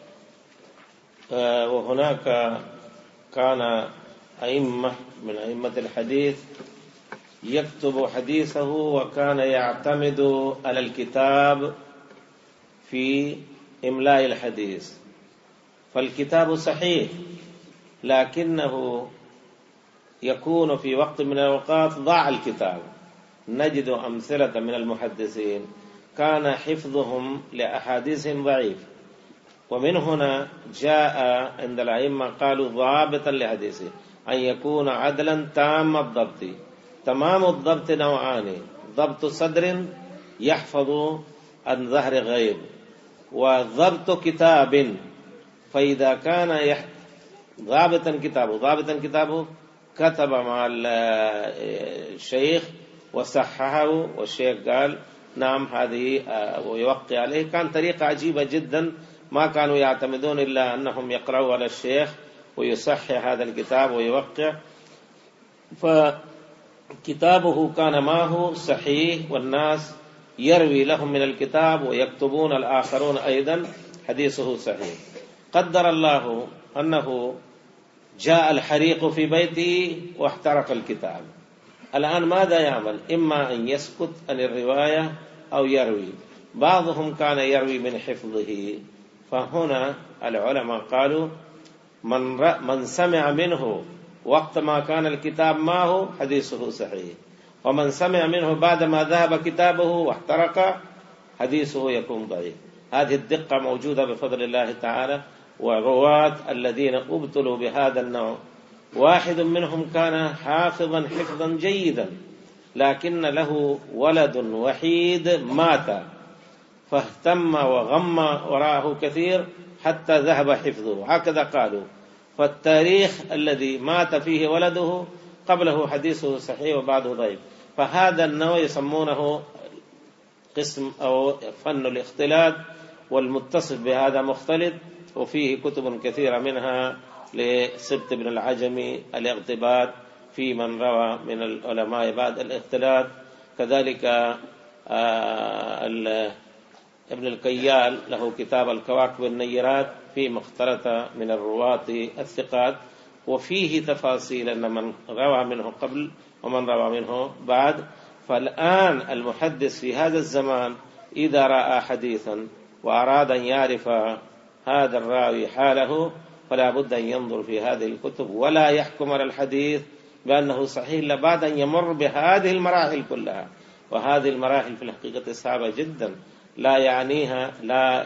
[SPEAKER 1] وهناك كان أئمة من أئمة الحديث يكتب حديثه وكان يعتمد على الكتاب في إملاء الحديث، فالكتاب صحيح لكنه يكون في وقت من الأوقات ضاع الكتاب. نجد أمثلة من المحدثين كان حفظهم لأحاديثهم ضعيف، ومن هنا جاء عند الأئمة قالوا ضابطا لحديثه أن يكون عدلا تام الضبط. تمام الضبط نوعان: ضبط صدر يحفظ عن ظهر غيب، وضبط كتاب. فإذا كان ضابطا كتابه ضابطا كتابه كتب مع الشيخ وصححه، والشيخ قال نعم هذه ويوقع عليه. كان طريقة عجيبة جدا، ما كانوا يعتمدون إلا أنهم يقرأوا على الشيخ ويصحح هذا الكتاب ويوقع. فكتابه كان معه صحيح، والناس يروي لهم من الكتاب ويكتبون الآخرون أيضا حديثه صحيح. قدر الله أنه جاء الحريق في بيته واحترق الكتاب، الآن ماذا يعمل؟ إما أن يسكت عن الرواية أو يروي. بعضهم كان يروي من حفظه، فهنا العلماء قالوا من, من سمع منه وقت ما كان الكتاب معه حديثه صحيح، ومن سمع منه بعدما ذهب كتابه واحترق حديثه يكون ضعيف. هذه الدقة موجودة بفضل الله تعالى. والرواة الذين ابتلوا بهذا النوع واحد منهم كان حافظا حفظا جيدا، لكن له ولد وحيد مات، فاهتم وغم وراءه كثير حتى ذهب حفظه، هكذا قالوا. فالتاريخ الذي مات فيه ولده قبله حديثه صحيح وبعده ضعيف. فهذا النوع يسمونه قسم أو فن الاختلاط، والمتصف بهذا مختلط، وفيه كتب كثيرة منها لسبط بن العجمي الاغتباط في من روى من العلماء بعد الاختلاط. كذلك ابن الكيال له كتاب الكواكب النيرات في مختلط من الرواة الثقات، وفيه تفاصيل أن من روى منه قبل ومن روى منه بعد. فالآن المحدث في هذا الزمان إذا رأى حديثا وأراد أن يعرف هذا الراوي حاله فلا بد أن ينظر في هذه الكتب، ولا يحكم على الحديث بأنه صحيح إلا بعد أن يمر بهذه المراحل كلها. وهذه المراحل في الحقيقة صعبة جدا، لا يعنيها لا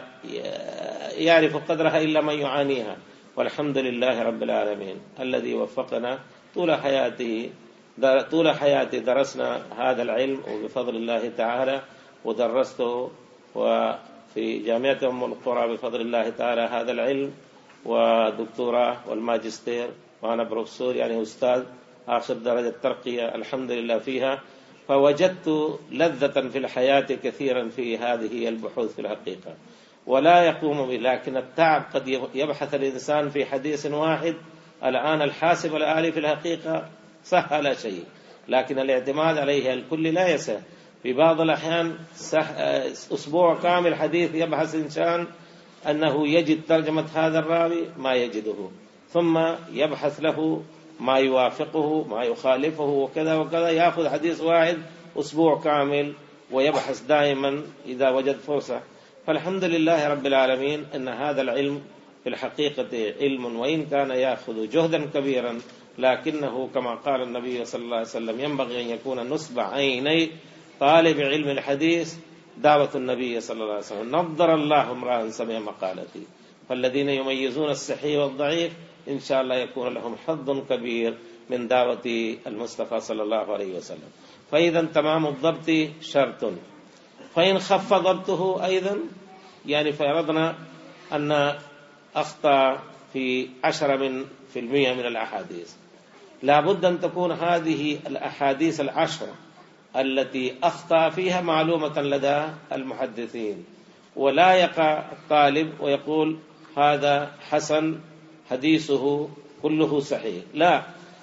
[SPEAKER 1] يعرف قدرها إلا من يعانيها. والحمد لله رب العالمين الذي وفقنا طول حياته طول حياتي درسنا هذا العلم، وبفضل الله تعالى ودرسته وفي جامعة أم القرى بفضل الله تعالى هذا العلم ودكتوراه والماجستير، وأنا بروفيسور يعني أستاذ آخر درجة ترقية الحمد لله فيها. فوجدت لذة في الحياة كثيرا في هذه البحوث في الحقيقة، ولا يقوم به. لكن التعب قد يبحث الإنسان في حديث واحد. الآن الحاسب الآلي في الحقيقة سهل شيء، لكن الاعتماد عليه الكل لا يسهل. في بعض الأحيان أسبوع كامل حديث يبحث إنسان أنه يجد ترجمة هذا الراوي ما يجده، ثم يبحث له ما يوافقه ما يخالفه وكذا وكذا، يأخذ حديث واحد أسبوع كامل ويبحث دائما إذا وجد فرصة. فالحمد لله رب العالمين أن هذا العلم في الحقيقة علم، وإن كان يأخذ جهدا كبيرا، لكنه كما قال النبي صلى الله عليه وسلم ينبغي أن يكون نصب عيني طالب علم الحديث دعوة النبي صلى الله عليه وسلم. نضر الله امرأ سمع مقالتي. فالذين يميزون الصحيح والضعيف إن شاء الله يكون لهم حظ كبير من دعوة المصطفى صلى الله عليه وسلم. فإذا تمام الضبط شرط. فإن خف ضبطه أيضا، يعني فرضنا أن أخطأ في عشرة من في المئة من الأحاديث، لابد أن تكون هذه الأحاديث العشرة التي أخطأ فيها معلومة لدى المحدثين، ولا يقع الطالب ويقول هذا حسن حديثه كله صحيح. لا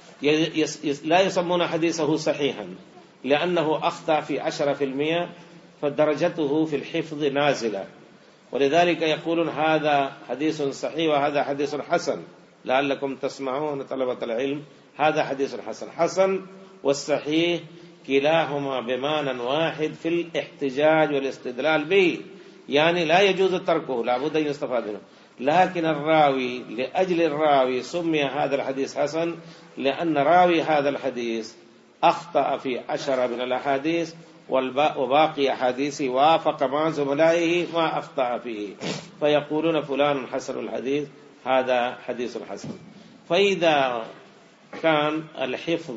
[SPEAKER 1] لا يسمون حديثه صحيحا لأنه أخطأ في عشرة في المئة، فدرجته في الحفظ نازلة. ولذلك يقولون هذا حديث صحيح وهذا حديث حسن. لعلكم تسمعون طلبة العلم، هذا حديث حسن. حسن والصحيح كلاهما بمعنى واحد في الاحتجاج والاستدلال به، يعني لا يجوز تركه، لا بد أن يستفاد منه. لكن الراوي لأجل الراوي سمي هذا الحديث حسن لأن راوي هذا الحديث أخطأ في عشرة من الأحاديث، وباقي أحاديثه وافق مع زملائه ما أخطأ فيه، فيقولون فلان حسن الحديث، هذا حديث حسن. فإذا كان الحفظ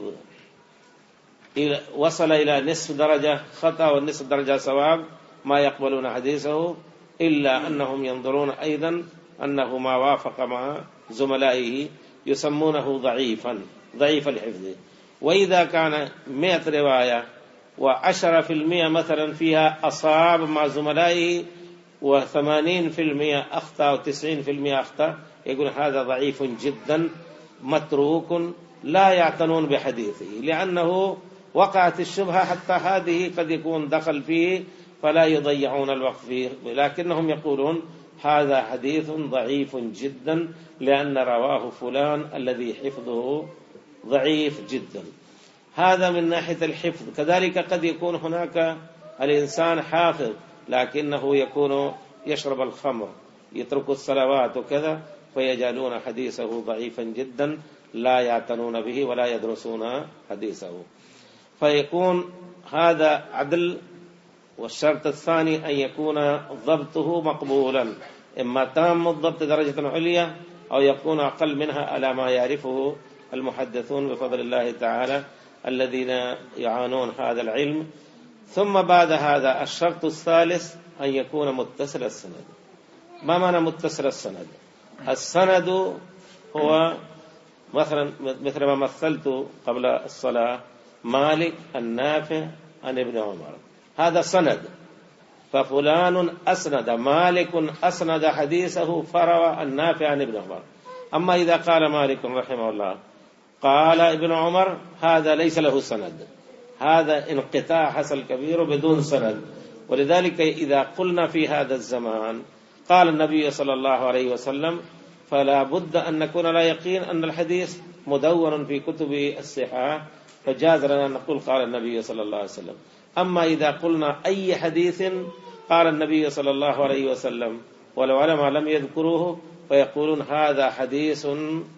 [SPEAKER 1] وصل إلى نصف درجة خطأ والنصف درجة صواب ما يقبلون حديثه، إلا أنهم ينظرون أيضا أنه ما وافق مع زملائه يسمونه ضعيفا ضعيف الحفظ. وإذا كان مئة رواية وعشرة في المئة مثلا فيها أصاب مع زملائه وثمانين في المئة أخطأ وتسعين في المئة أخطأ، يقول هذا ضعيف جدا متروك لا يعتنون بحديثه، لأنه وقعت الشبهة حتى هذه قد يكون دخل فيه فلا يضيعون الوقت فيه. لكنهم يقولون هذا حديث ضعيف جدا لأن رواه فلان الذي حفظه ضعيف جدا. هذا من ناحية الحفظ. كذلك قد يكون هناك الإنسان حافظ لكنه يكون يشرب الخمر، يترك الصلوات وكذا، فيجعلون حديثه ضعيفا جدا لا يعتنون به ولا يدرسون حديثه، فيكون هذا عدل. والشرط الثاني أن يكون ضبطه مقبولا، إما تام الضبط درجة عليا أو يكون أقل منها على ما يعرفه المحدثون بفضل الله تعالى الذين يعانون هذا العلم. ثم بعد هذا الشرط الثالث أن يكون متصل السند. ما معنى متصل السند؟ السند هو مثلا مثل ما مثلت قبل الصلاة، مالك النافع عن ابن عمر، هذا سند. ففلان أسند، مالك أسند حديثه فروى النافع عن ابن عمر. أما إذا قال مالك رحمه الله قال ابن عمر، هذا ليس له سند، هذا انقطاع حصل كبير بدون سند. ولذلك إذا قلنا في هذا الزمان قال النبي صلى الله عليه وسلم، فلا بد أن نكون لا يقين أن الحديث مدون في كتب الصحاح، فجاز لنا أن نقول قال النبي صلى الله عليه وسلم. أما إذا قلنا أي حديث قال النبي صلى الله عليه وسلم والعلماء لم يذكروه، فيقولون هذا حديث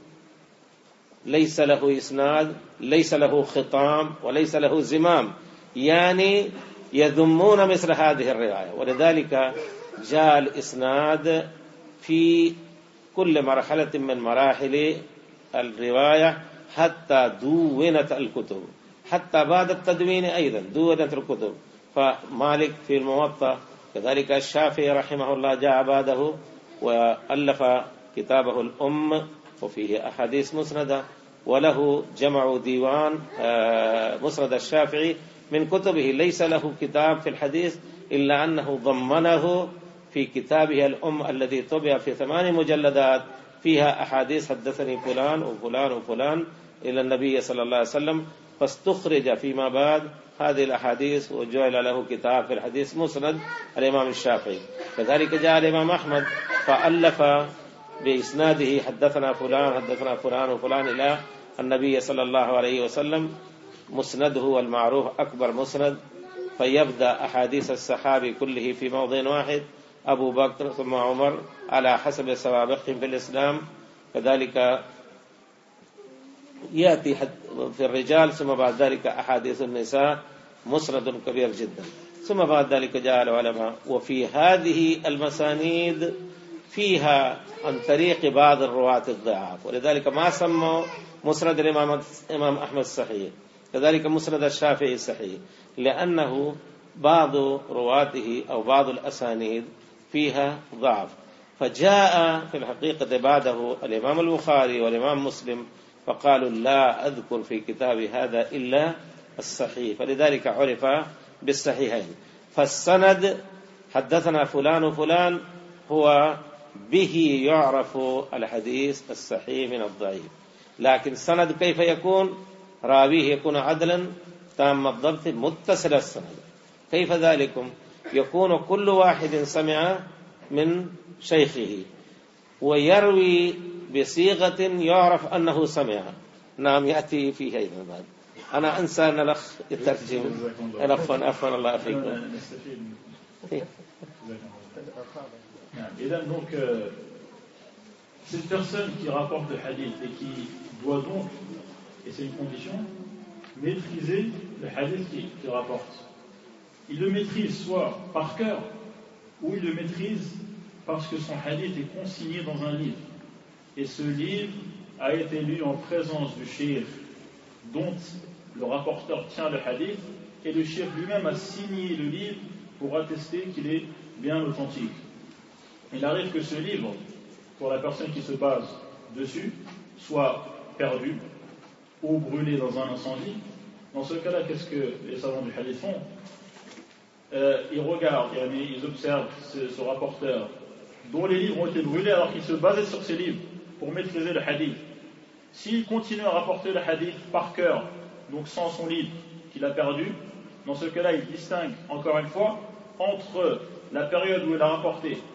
[SPEAKER 1] ليس له إسناد، ليس له خطام، وليس له زمام، يعني يذمون مثل هذه الرواية. ولذلك جاء الإسناد في كل مرحلة من مراحل الرواية حتى دونت الكتب، حتى بعد التدوين أيضا دونت الكتب. فمالك في الموطأ، كذلك الشافعي رحمه الله جاء بعده وألف كتابه الأم وفيه أحاديث مسندة، وله جمع ديوان مسند الشافعي من كتبه. ليس له كتاب في الحديث إلا أنه ضمنه في كتابه الأم الذي طبع في ثمان مجلدات فيها أحاديث حدثني فلان وفلان وفلان إلى النبي صلى الله عليه وسلم، فاستخرج فيما بعد هذه الأحاديث وجعل له كتاب في الحديث مسند الإمام الشافعي. كذلك جاء الإمام أحمد فألف بإسناده حدثنا فلان حدثنا فلان وفلان إلى النبي صلى الله عليه وسلم، مسنده المعروف أكبر مسند، فيبدأ أحاديث الصحابي كله في موضع واحد، أبو بكر ثم عمر على حسب سوابقهم في الإسلام. كذلك يأتي في الرجال، ثم بعد ذلك أحاديث النساء، مسند كبير جدا. ثم بعد ذلك جاء العلماء، وفي هذه المسانيد فيها عن طريق بعض الرواة الضعاف، ولذلك ما سموا مسند الإمام إمام أحمد الصحيح، كذلك مسند الشافعي الصحيح، لأنه بعض رواته أو بعض الأسانيد فيها ضعف. فجاء في الحقيقة بعده الإمام البخاري والإمام مسلم فقالوا لا أذكر في كتاب هذا إلا الصحيح، فلذلك عرف بالصحيحين. فالسند حدثنا فلان وفلان هو به يعرف الحديث الصحيح من الضعيف. لكن السند كيف يكون؟ راويه يكون عدلا تام الضبط متصل السند. كيف ذلكم؟ يكون كل واحد سمع من شيخه ويروي بصيغة يعرف أنه سمع. نعم يأتي فيه أيضا بعد. أنا أنسى أن الأخ يترجم. عفوا عفوا الله فيكم.
[SPEAKER 2] Et là, donc, euh, cette personne qui rapporte le hadith et qui doit donc, et c'est une condition, maîtriser le hadith qu'il qui rapporte. Il le maîtrise soit par cœur, ou il le maîtrise parce que son hadith est consigné dans un livre. Et ce livre a été lu en présence du cheikh dont le rapporteur tient le hadith, et le cheikh lui-même a signé le livre pour attester qu'il est bien authentique. Il arrive que ce livre, pour la personne qui se base dessus, soit perdu ou brûlé dans un incendie. Dans ce cas-là, qu'est-ce que les savants du hadith font? euh, Ils regardent, ils observent ce, ce rapporteur dont les livres ont été brûlés alors qu'il se basait sur ces livres pour maîtriser le hadith. S'il continue à rapporter le hadith par cœur, donc sans son livre qu'il a perdu, dans ce cas-là, il distingue encore une fois entre la période où il a rapporté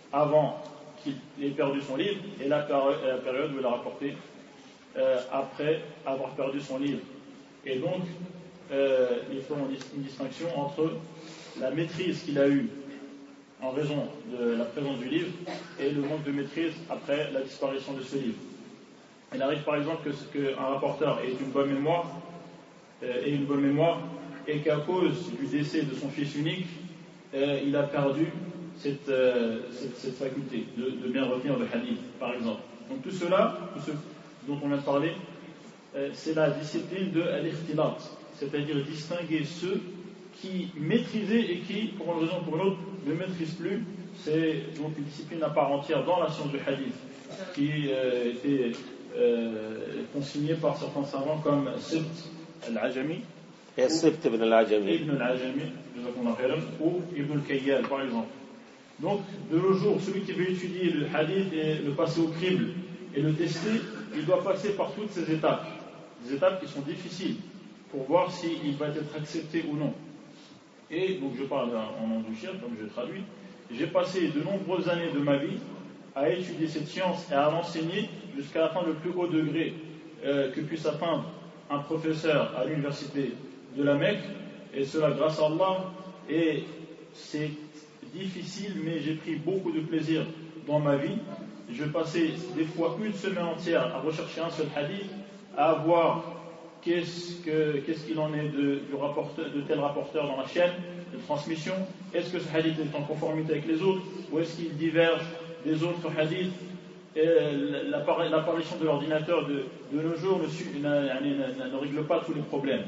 [SPEAKER 2] avant qu'il ait perdu son livre et la, la période où il a rapporté euh, après avoir perdu son livre. Et donc, euh, ils font une distinction entre la maîtrise qu'il a eue en raison de la présence du livre et le manque de maîtrise après la disparition de ce livre. Il arrive par exemple que, que un rapporteur ait une bonne mémoire euh, ait une bonne mémoire et qu'à cause du décès de son fils unique, euh, il a perdu cette, euh, cette, cette faculté de, de bien retenir le hadith, par exemple. Donc tout cela, tout ce dont on vient de parler, euh, c'est la discipline de al-ikhtilat, c'est-à-dire distinguer ceux qui maîtrisaient et qui, pour une raison ou pour une autre, ne maîtrisent plus. C'est donc une discipline à part entière dans la science du hadith, qui euh, était euh, consignée par certains savants comme Sibt al-Ajami,
[SPEAKER 1] Sibt ibn al-Ajami,
[SPEAKER 2] Ibn al-Ajami, ou Ibn al-Kayyal, par exemple. Donc, de nos jours, celui qui veut étudier le hadith et le passer au crible et le tester, il doit passer par toutes ces étapes, des étapes qui sont difficiles pour voir s'il va être accepté ou non. Et donc, je parle en nom du shir, comme je traduis, j'ai passé de nombreuses années de ma vie à étudier cette science et à l'enseigner jusqu'à atteindre le plus haut degré euh, que puisse atteindre un professeur à l'université de la Mecque, et cela grâce à Allah. Et c'est difficile, mais j'ai pris beaucoup de plaisir dans ma vie. Je passais des fois une semaine entière à rechercher un seul hadith, à voir qu'est-ce, que, qu'est-ce qu'il en est de, du rapporteur, de tel rapporteur dans la chaîne de transmission. Est-ce que ce hadith est en conformité avec les autres, ou est-ce qu'il diverge des autres hadiths? Et l'apparition de l'ordinateur de, de nos jours ne, ne, ne règle pas tous les problèmes.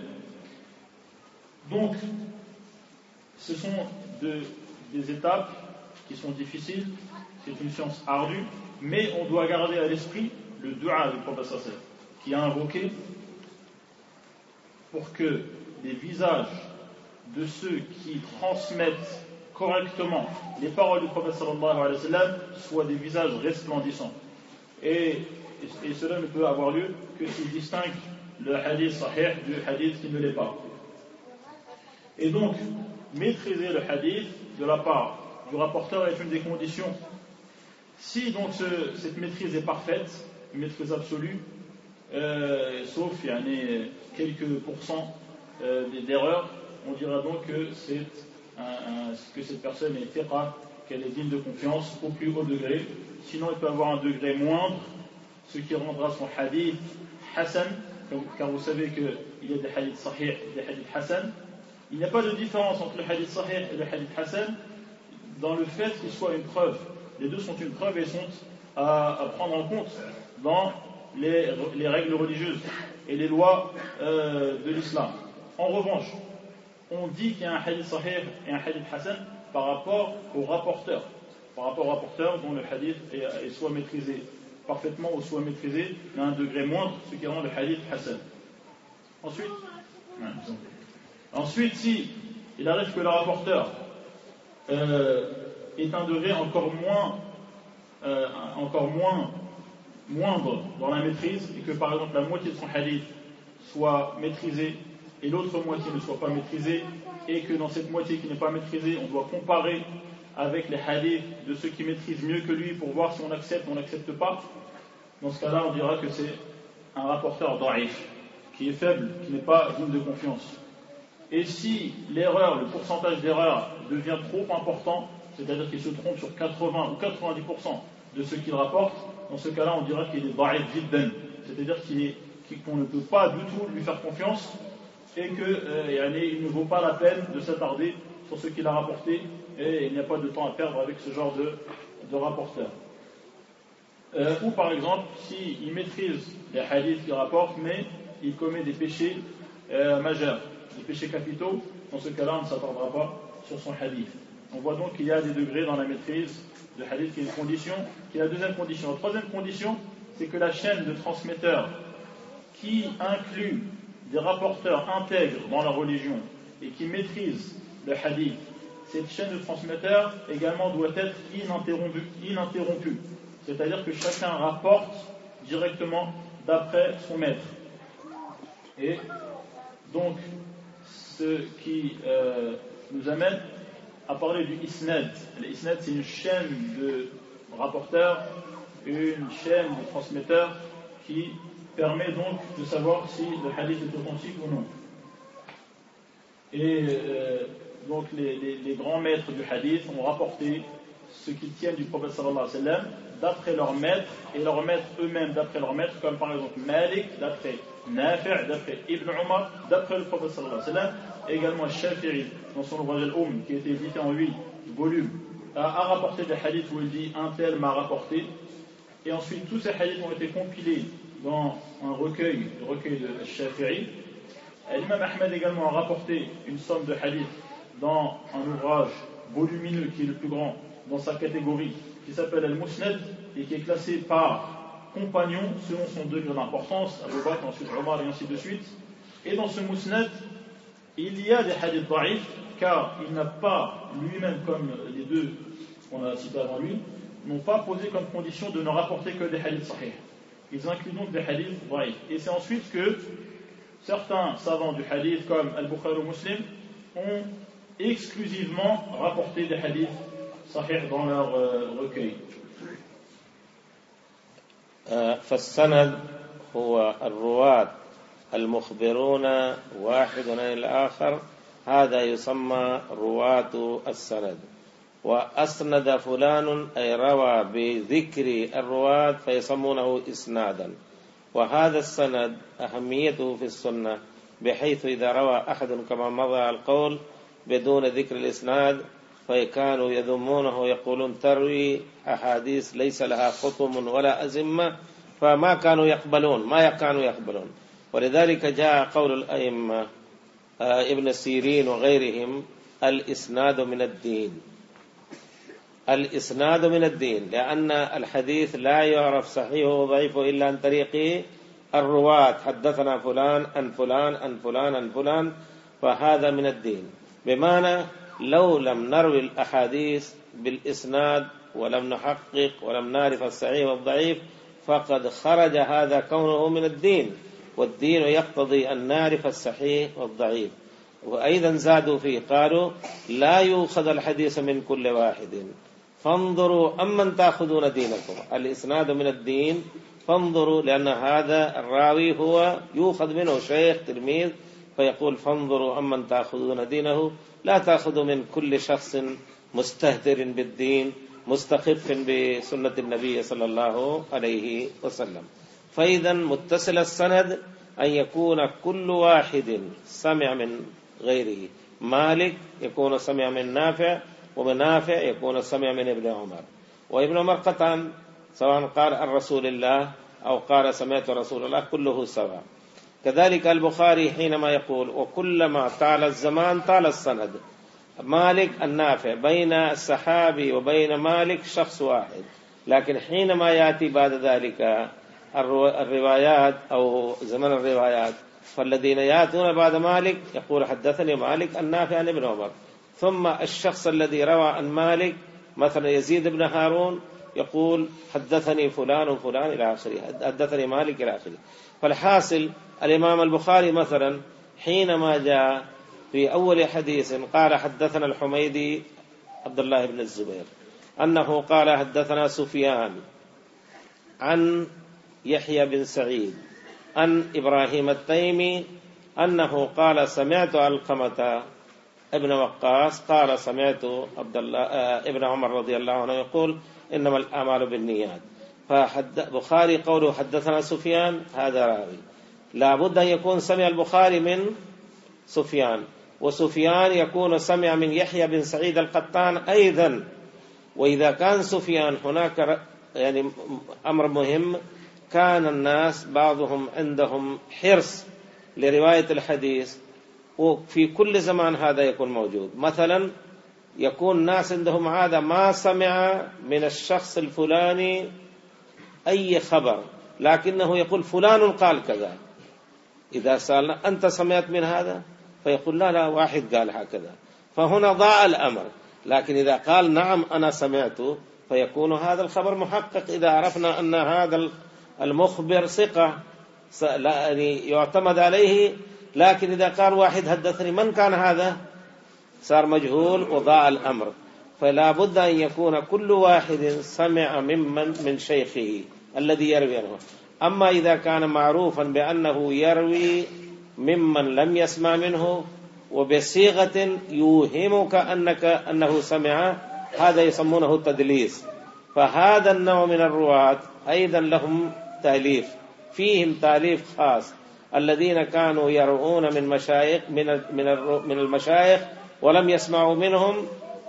[SPEAKER 2] Donc, ce sont de, des étapes qui sont difficiles, c'est une science ardue, mais on doit garder à l'esprit le dua du prophète sallallahu alayhi wa sallam, qui a invoqué pour que les visages de ceux qui transmettent correctement les paroles du prophète sallallahu alayhi wa sallam soient des visages resplendissants. Et, et, et cela ne peut avoir lieu que s'ils distinguent le hadith sahih du hadith qui ne l'est pas. Et donc, maîtriser le hadith de la part du rapporteur est une des conditions. Si donc ce, cette maîtrise est parfaite, une maîtrise absolue, euh, sauf il y en a quelques pourcents euh, d'erreurs, on dira donc que, c'est un, un, que cette personne est thiqa, qu'elle est digne de confiance au plus haut degré. Sinon, il peut avoir un degré moindre, ce qui rendra son hadith hasan, car vous savez qu'il y a des hadiths sahih et des hadiths hasan. Il n'y a pas de différence entre le hadith sahih et le hadith hasan dans le fait qu'il soit une preuve. Les deux sont une preuve et sont à, à prendre en compte dans les, les règles religieuses et les lois euh, de l'islam. En revanche, on dit qu'il y a un hadith sahih et un hadith hasan par rapport au rapporteur, par rapport au rapporteur dont le hadith est, est soit maîtrisé parfaitement ou soit maîtrisé à un degré moindre, ce qui rend le hadith hasan. Ensuite, ensuite si il arrive que le rapporteur euh, est un degré encore moins, euh, encore moins moindre dans la maîtrise, et que par exemple la moitié de son hadith soit maîtrisée et l'autre moitié ne soit pas maîtrisée, et que dans cette moitié qui n'est pas maîtrisée, on doit comparer avec les hadiths de ceux qui maîtrisent mieux que lui pour voir si on accepte ou on n'accepte pas. Dans ce cas-là, on dira que c'est un rapporteur da'if, qui est faible, qui n'est pas digne de confiance. Et si l'erreur, le pourcentage d'erreur devient trop important, c'est-à-dire qu'il se trompe sur quatre-vingts ou quatre-vingt-dix pour cent de ce qu'il rapporte, dans ce cas-là, on dira qu'il est da'if jiddan, c'est-à-dire qu'il est, qu'on ne peut pas du tout lui faire confiance, et qu'il euh, ne vaut pas la peine de s'attarder sur ce qu'il a rapporté, et il n'y a pas de temps à perdre avec ce genre de, de rapporteur. Euh, ou par exemple, s'il si maîtrise les hadiths qu'il rapporte, mais il commet des péchés euh, majeurs, des péchés capitaux, dans ce cas-là, on ne s'attardera pas sur son hadith. On voit donc qu'il y a des degrés dans la maîtrise de hadith, qui est une condition, qui est la deuxième condition. La troisième condition, c'est que la chaîne de transmetteurs qui inclut des rapporteurs intègres dans la religion et qui maîtrisent le hadith, cette chaîne de transmetteurs également doit être ininterrompue, ininterrompue. C'est-à-dire que chacun rapporte directement d'après son maître. Et donc, ce qui euh, nous amène a parlé du isnad. L'isnad, c'est une chaîne de rapporteurs, une chaîne de transmetteurs qui permet donc de savoir si le hadith est authentique ou non. Et euh, donc les, les, les grands maîtres du hadith ont rapporté ce qu'ils tiennent du prophète sallallahu alayhi wa sallam d'après leurs maîtres et leurs maîtres eux-mêmes d'après leurs maîtres, comme par exemple Malik d'après Nafi', d'après Ibn Umar, d'après le prophète sallallahu alayhi wa sallam, et également Shafi'i dans son ouvrage Al-Umm qui a été édité en huit volumes a, a rapporté des hadiths où il dit un tel m'a rapporté, et ensuite tous ces hadiths ont été compilés dans un recueil, le recueil de Shafi'i. L'imam Ahmed également a rapporté une somme de hadiths dans un ouvrage volumineux qui est le plus grand dans sa catégorie, qui s'appelle Al-Musnad et qui est classé par compagnon selon son degré d'importance, Abu Bakr, ensuite Omar et ainsi de suite. Et dans ce Musnad, il y a des hadiths da'if, car il n'a pas lui-même, comme les deux qu'on a cités avant lui, n'ont pas posé comme condition de ne rapporter que des hadiths sahih. Ils incluent donc des hadiths da'if. Et c'est ensuite que certains savants du hadith, comme Al-Bukhari ou Muslim, ont exclusivement rapporté des hadiths sahih dans leur euh, recueil.
[SPEAKER 1] فالسند هو الرواة المخبرون واحد عن الآخر، هذا يسمى رواة السند. وأسند فلان أي روى بذكر الرواة فيسمونه إسنادا. وهذا السند أهميته في السنة بحيث إذا روى أحد كما مضى القول بدون ذكر الإسناد فكانوا يذمونه ويقولون تروي أحاديث ليس لها خطم ولا أزمة، فما كانوا يقبلون ما كانوا يقبلون. ولذلك جاء قول الأئمة ابن سيرين وغيرهم الإسناد من الدين. الإسناد من الدين، لأن الحديث لا يعرف صحيح وضعيف إلا عن طريق الرواة، حدثنا فلان عن فلان عن فلان عن فلان، فهذا من الدين. بمعنى لو لم نروي الأحاديث بالإسناد ولم نحقق ولم نعرف الصحيح والضعيف فقد خرج هذا كونه من الدين، والدين يقتضي أن نعرف الصحيح والضعيف. وأيضا زادوا فيه قالوا لا يؤخذ الحديث من كل واحد فانظروا أمن تأخذون دينكم. الإسناد من الدين، فانظروا، لأن هذا الراوي هو يؤخذ منه شيخ تلميذ، فيقول فانظروا أمن تأخذون دينه، لا تأخذوا من كل شخص مستهتر بالدين مستخف بسنة النبي صلى الله عليه وسلم. فإذا متصل السند أن يكون كل واحد سمع من غيره. مالك يكون سمع من نافع، ومن نافع يكون سمع من ابن عمر، وابن عمر قطعا سواء قال عن رسول الله أو قال سمعت رسول الله كله سواء. كذلك البخاري حينما يقول وكلما طال الزمان طال السند. مالك النافع بين الصحابي وبين مالك شخص واحد، لكن حينما يأتي بعد ذلك الروايات أو زمن الروايات فالذين يأتون بعد مالك يقول حدثني مالك النافع عن ابن عمر، ثم الشخص الذي روى عن مالك مثلا يزيد بن هارون يقول حدثني فلان وفلان إلى آخره، حدثني مالك إلى آخره. فالحاصل الإمام البخاري مثلا حينما جاء في أول حديث قال حدثنا الحميدي عبد الله بن الزبير أنه قال حدثنا سفيان عن يحيى بن سعيد عن إبراهيم التيمي أنه قال سمعت علقمة ابن وقاص قال سمعت عبد الله ابن عمر رضي الله عنه يقول إنما الأعمال بالنيات. فبخاري قوله حدثنا سفيان هذا راوي، لا بد أن يكون سمع البخاري من سفيان، وسفيان يكون سمع من يحيى بن سعيد القطان أيضا. وإذا كان سفيان هناك يعني أمر مهم، كان الناس بعضهم عندهم حرص لرواية الحديث، وفي كل زمان هذا يكون موجود. مثلا يكون الناس عندهم عادة ما سمع من الشخص الفلاني أي خبر، لكنه يقول فلان قال كذا. إذا سألنا أنت سمعت من هذا؟ فيقول لا لا واحد قال هكذا، فهنا ضاع الأمر. لكن إذا قال نعم أنا سمعت فيكون هذا الخبر محقق إذا عرفنا أن هذا المخبر ثقة يعني يعتمد عليه. لكن إذا قال واحد حدثني من كان هذا؟ صار مجهول وضاع الأمر. فلا بد أن يكون كل واحد سمع ممن من شيخه الذي يروي عنه. أما إذا كان معروفا بأنه يروي ممن لم يسمع منه وبصيغة يوهمك أنك أنه سمع، هذا يسمونه التدليس. فهذا النوع من الرواة أيضا لهم تأليف، فيهم تأليف خاص، الذين كانوا يروون من مشايخ من من المشايخ ولم يسمعوا منهم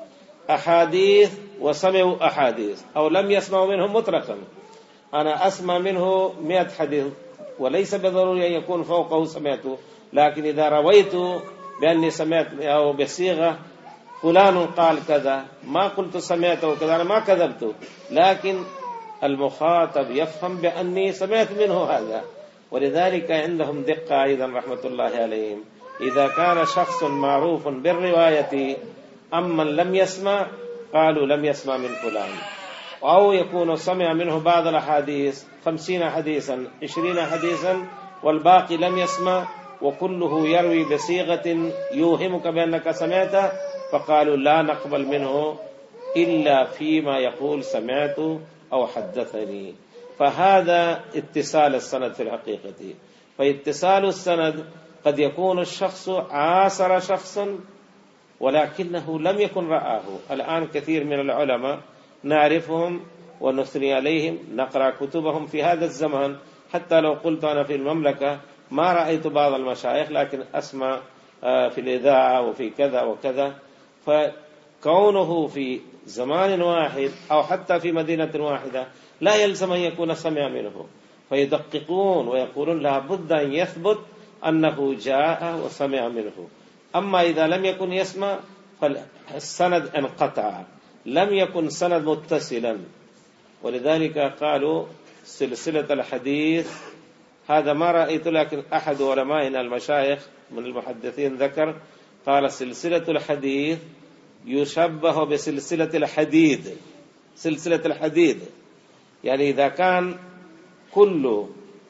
[SPEAKER 1] أحاديث وسمعوا أحاديث، أو لم يسمعوا منهم مطلقا. أنا أسمع منه مئة حديث وليس بضروري أن يكون فوقه سمعته، لكن إذا رويت بأني سمعت أو بصيغة فلان قال كذا، ما قلت سمعته كذا، أنا ما كذبت، لكن المخاطب يفهم بأني سمعت منه هذا. ولذلك عندهم دقة أيضا رحمة الله عليهم، إذا كان شخص معروف بالرواية أمن لم يسمع قالوا لم يسمع من فلان، أو يكون سمع منه بعض الأحاديث خمسين حديثا عشرين حديثا والباقي لم يسمع وكله يروي بصيغة يوهمك بأنك سمعت، فقالوا لا نقبل منه إلا فيما يقول سمعت أو حدثني. فهذا اتصال السند في الحقيقة. فاتصال السند قد يكون الشخص عاصر شخصا ولكنه لم يكن رآه. الآن كثير من العلماء نعرفهم ونثني عليهم، نقرأ كتبهم في هذا الزمان، حتى لو قلت أنا في المملكة ما رأيت بعض المشايخ لكن أسمع في الإذاعة وفي كذا وكذا. فكونه في زمان واحد أو حتى في مدينة واحدة لا يلزم أن يكون سمع منه، فيدققون ويقولون لا بد أن يثبت أنه جاء وسمع منه. أما إذا لم يكن يسمع فالسند انقطع، لم يكن سند متصلا. ولذلك قالوا سلسلة الحديث، هذا ما رأيت لكن أحد علمائنا المشايخ من المحدثين ذكر، قال سلسلة الحديث يشبه بسلسلة الحديد. سلسلة الحديد يعني إذا كان كل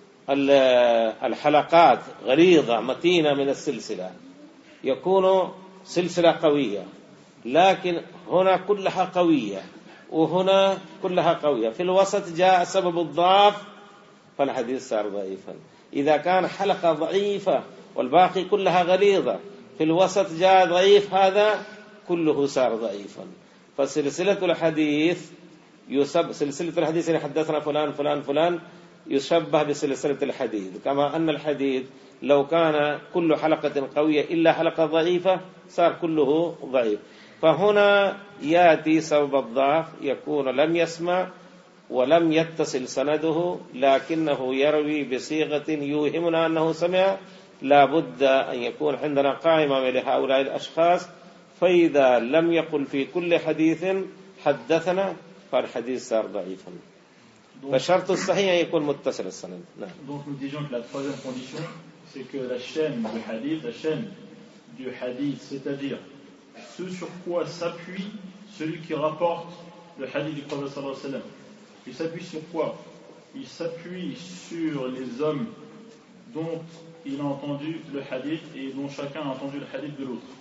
[SPEAKER 1] الحلقات غليظة متينة من السلسلة يكون سلسلة قوية، لكن هنا كلها قوية وهنا كلها قوية، في الوسط جاء سبب الضعف فالحديث صار ضعيفا. إذا كان حلقة ضعيفة والباقي كلها غليظة، في الوسط جاء ضعيف، هذا كله صار ضعيفا. فسلسلة الحديث يسب سلسلة الحديث اللي حدثنا فلان فلان فلان يشبه بسلسلة الحديد، كما أن الحديد لو كان كل حلقة قوية إلا حلقة ضعيفة صار كله ضعيف. فهنا يأتي سبب الضعف، يكون لم يسمع ولم يتصل سنده لكنه يروي بصيغة يوهمنا أنه سمع. لا بد أن يكون عندنا قائمة لهؤلاء الأشخاص، فإذا لم يقل في كل حديث حدثنا فالحديث صار ضعيفا. فشرط الصحيح يكون متصل السند.
[SPEAKER 2] Donc nous disions que la troisième condition, c'est que la chaîne du hadith, la chaîne du hadith, c'est-à-dire ce sur quoi s'appuie celui qui rapporte le hadith du prophète sallallahu alayhi wa sallam. Il s'appuie sur quoi? Il s'appuie sur les hommes dont il a entendu le hadith et dont chacun a entendu le hadith de l'autre.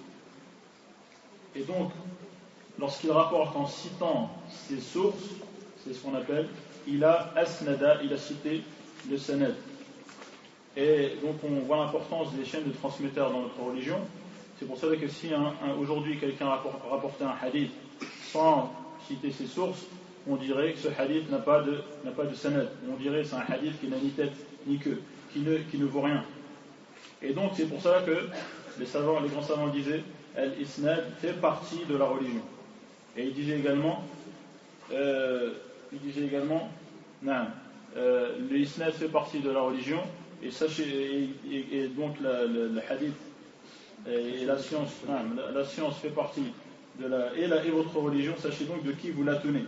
[SPEAKER 2] Et donc, lorsqu'il rapporte en citant ses sources, c'est ce qu'on appelle, il a asnada, il a cité le sanad. Et donc on voit l'importance des chaînes de transmetteurs dans notre religion. C'est pour ça que si un, un, aujourd'hui quelqu'un rapportait un hadith sans citer ses sources, on dirait que ce hadith n'a pas de, n'a pas de sanad. On dirait que c'est un hadith qui n'a ni tête ni queue, qui ne, qui ne vaut rien. Et donc c'est pour ça que les savants, les grands savants disaient al-isnad fait partie de la religion. Et il disait également euh, il disait également non, euh, le isnad fait partie de la religion et, sachez, et, et, et donc la, le, le hadith et, et la science non, la, la science fait partie de la et, la et votre religion, sachez donc de qui vous la tenez.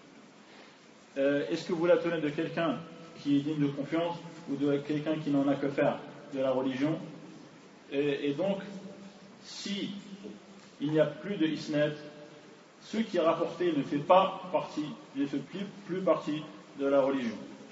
[SPEAKER 2] Euh, est-ce que vous la tenez de quelqu'un qui est digne de confiance ou de quelqu'un qui n'en a que faire de la religion? Et, et donc si il n'y a plus de isnad, ce qui est rapporté ne fait pas partie, ne fait plus, plus partie de la religion.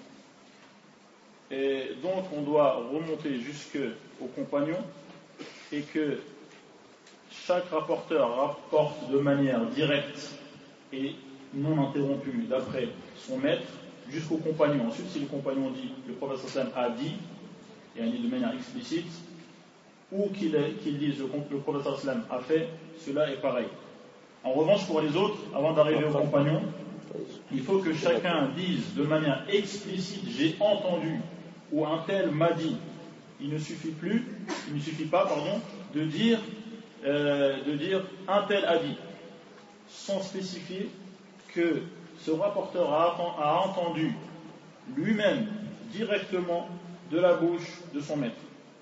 [SPEAKER 2] Et donc on doit remonter jusqu'aux compagnons et que chaque rapporteur rapporte de manière directe et non interrompue d'après son maître jusqu'au compagnon. Ensuite, si le compagnon dit, le prophète sallam a dit, et a dit de manière explicite, ou qu'il qu'il dise le, le prophète sallam a fait, cela est pareil. En revanche, pour les autres, avant d'arriver au compagnon, il faut que chacun dise de manière explicite j'ai entendu ou un tel m'a dit. Il ne suffit plus, il ne suffit pas, pardon, de dire, euh, de dire un tel a dit, sans spécifier que ce rapporteur a, a entendu lui-même directement de la bouche de son maître.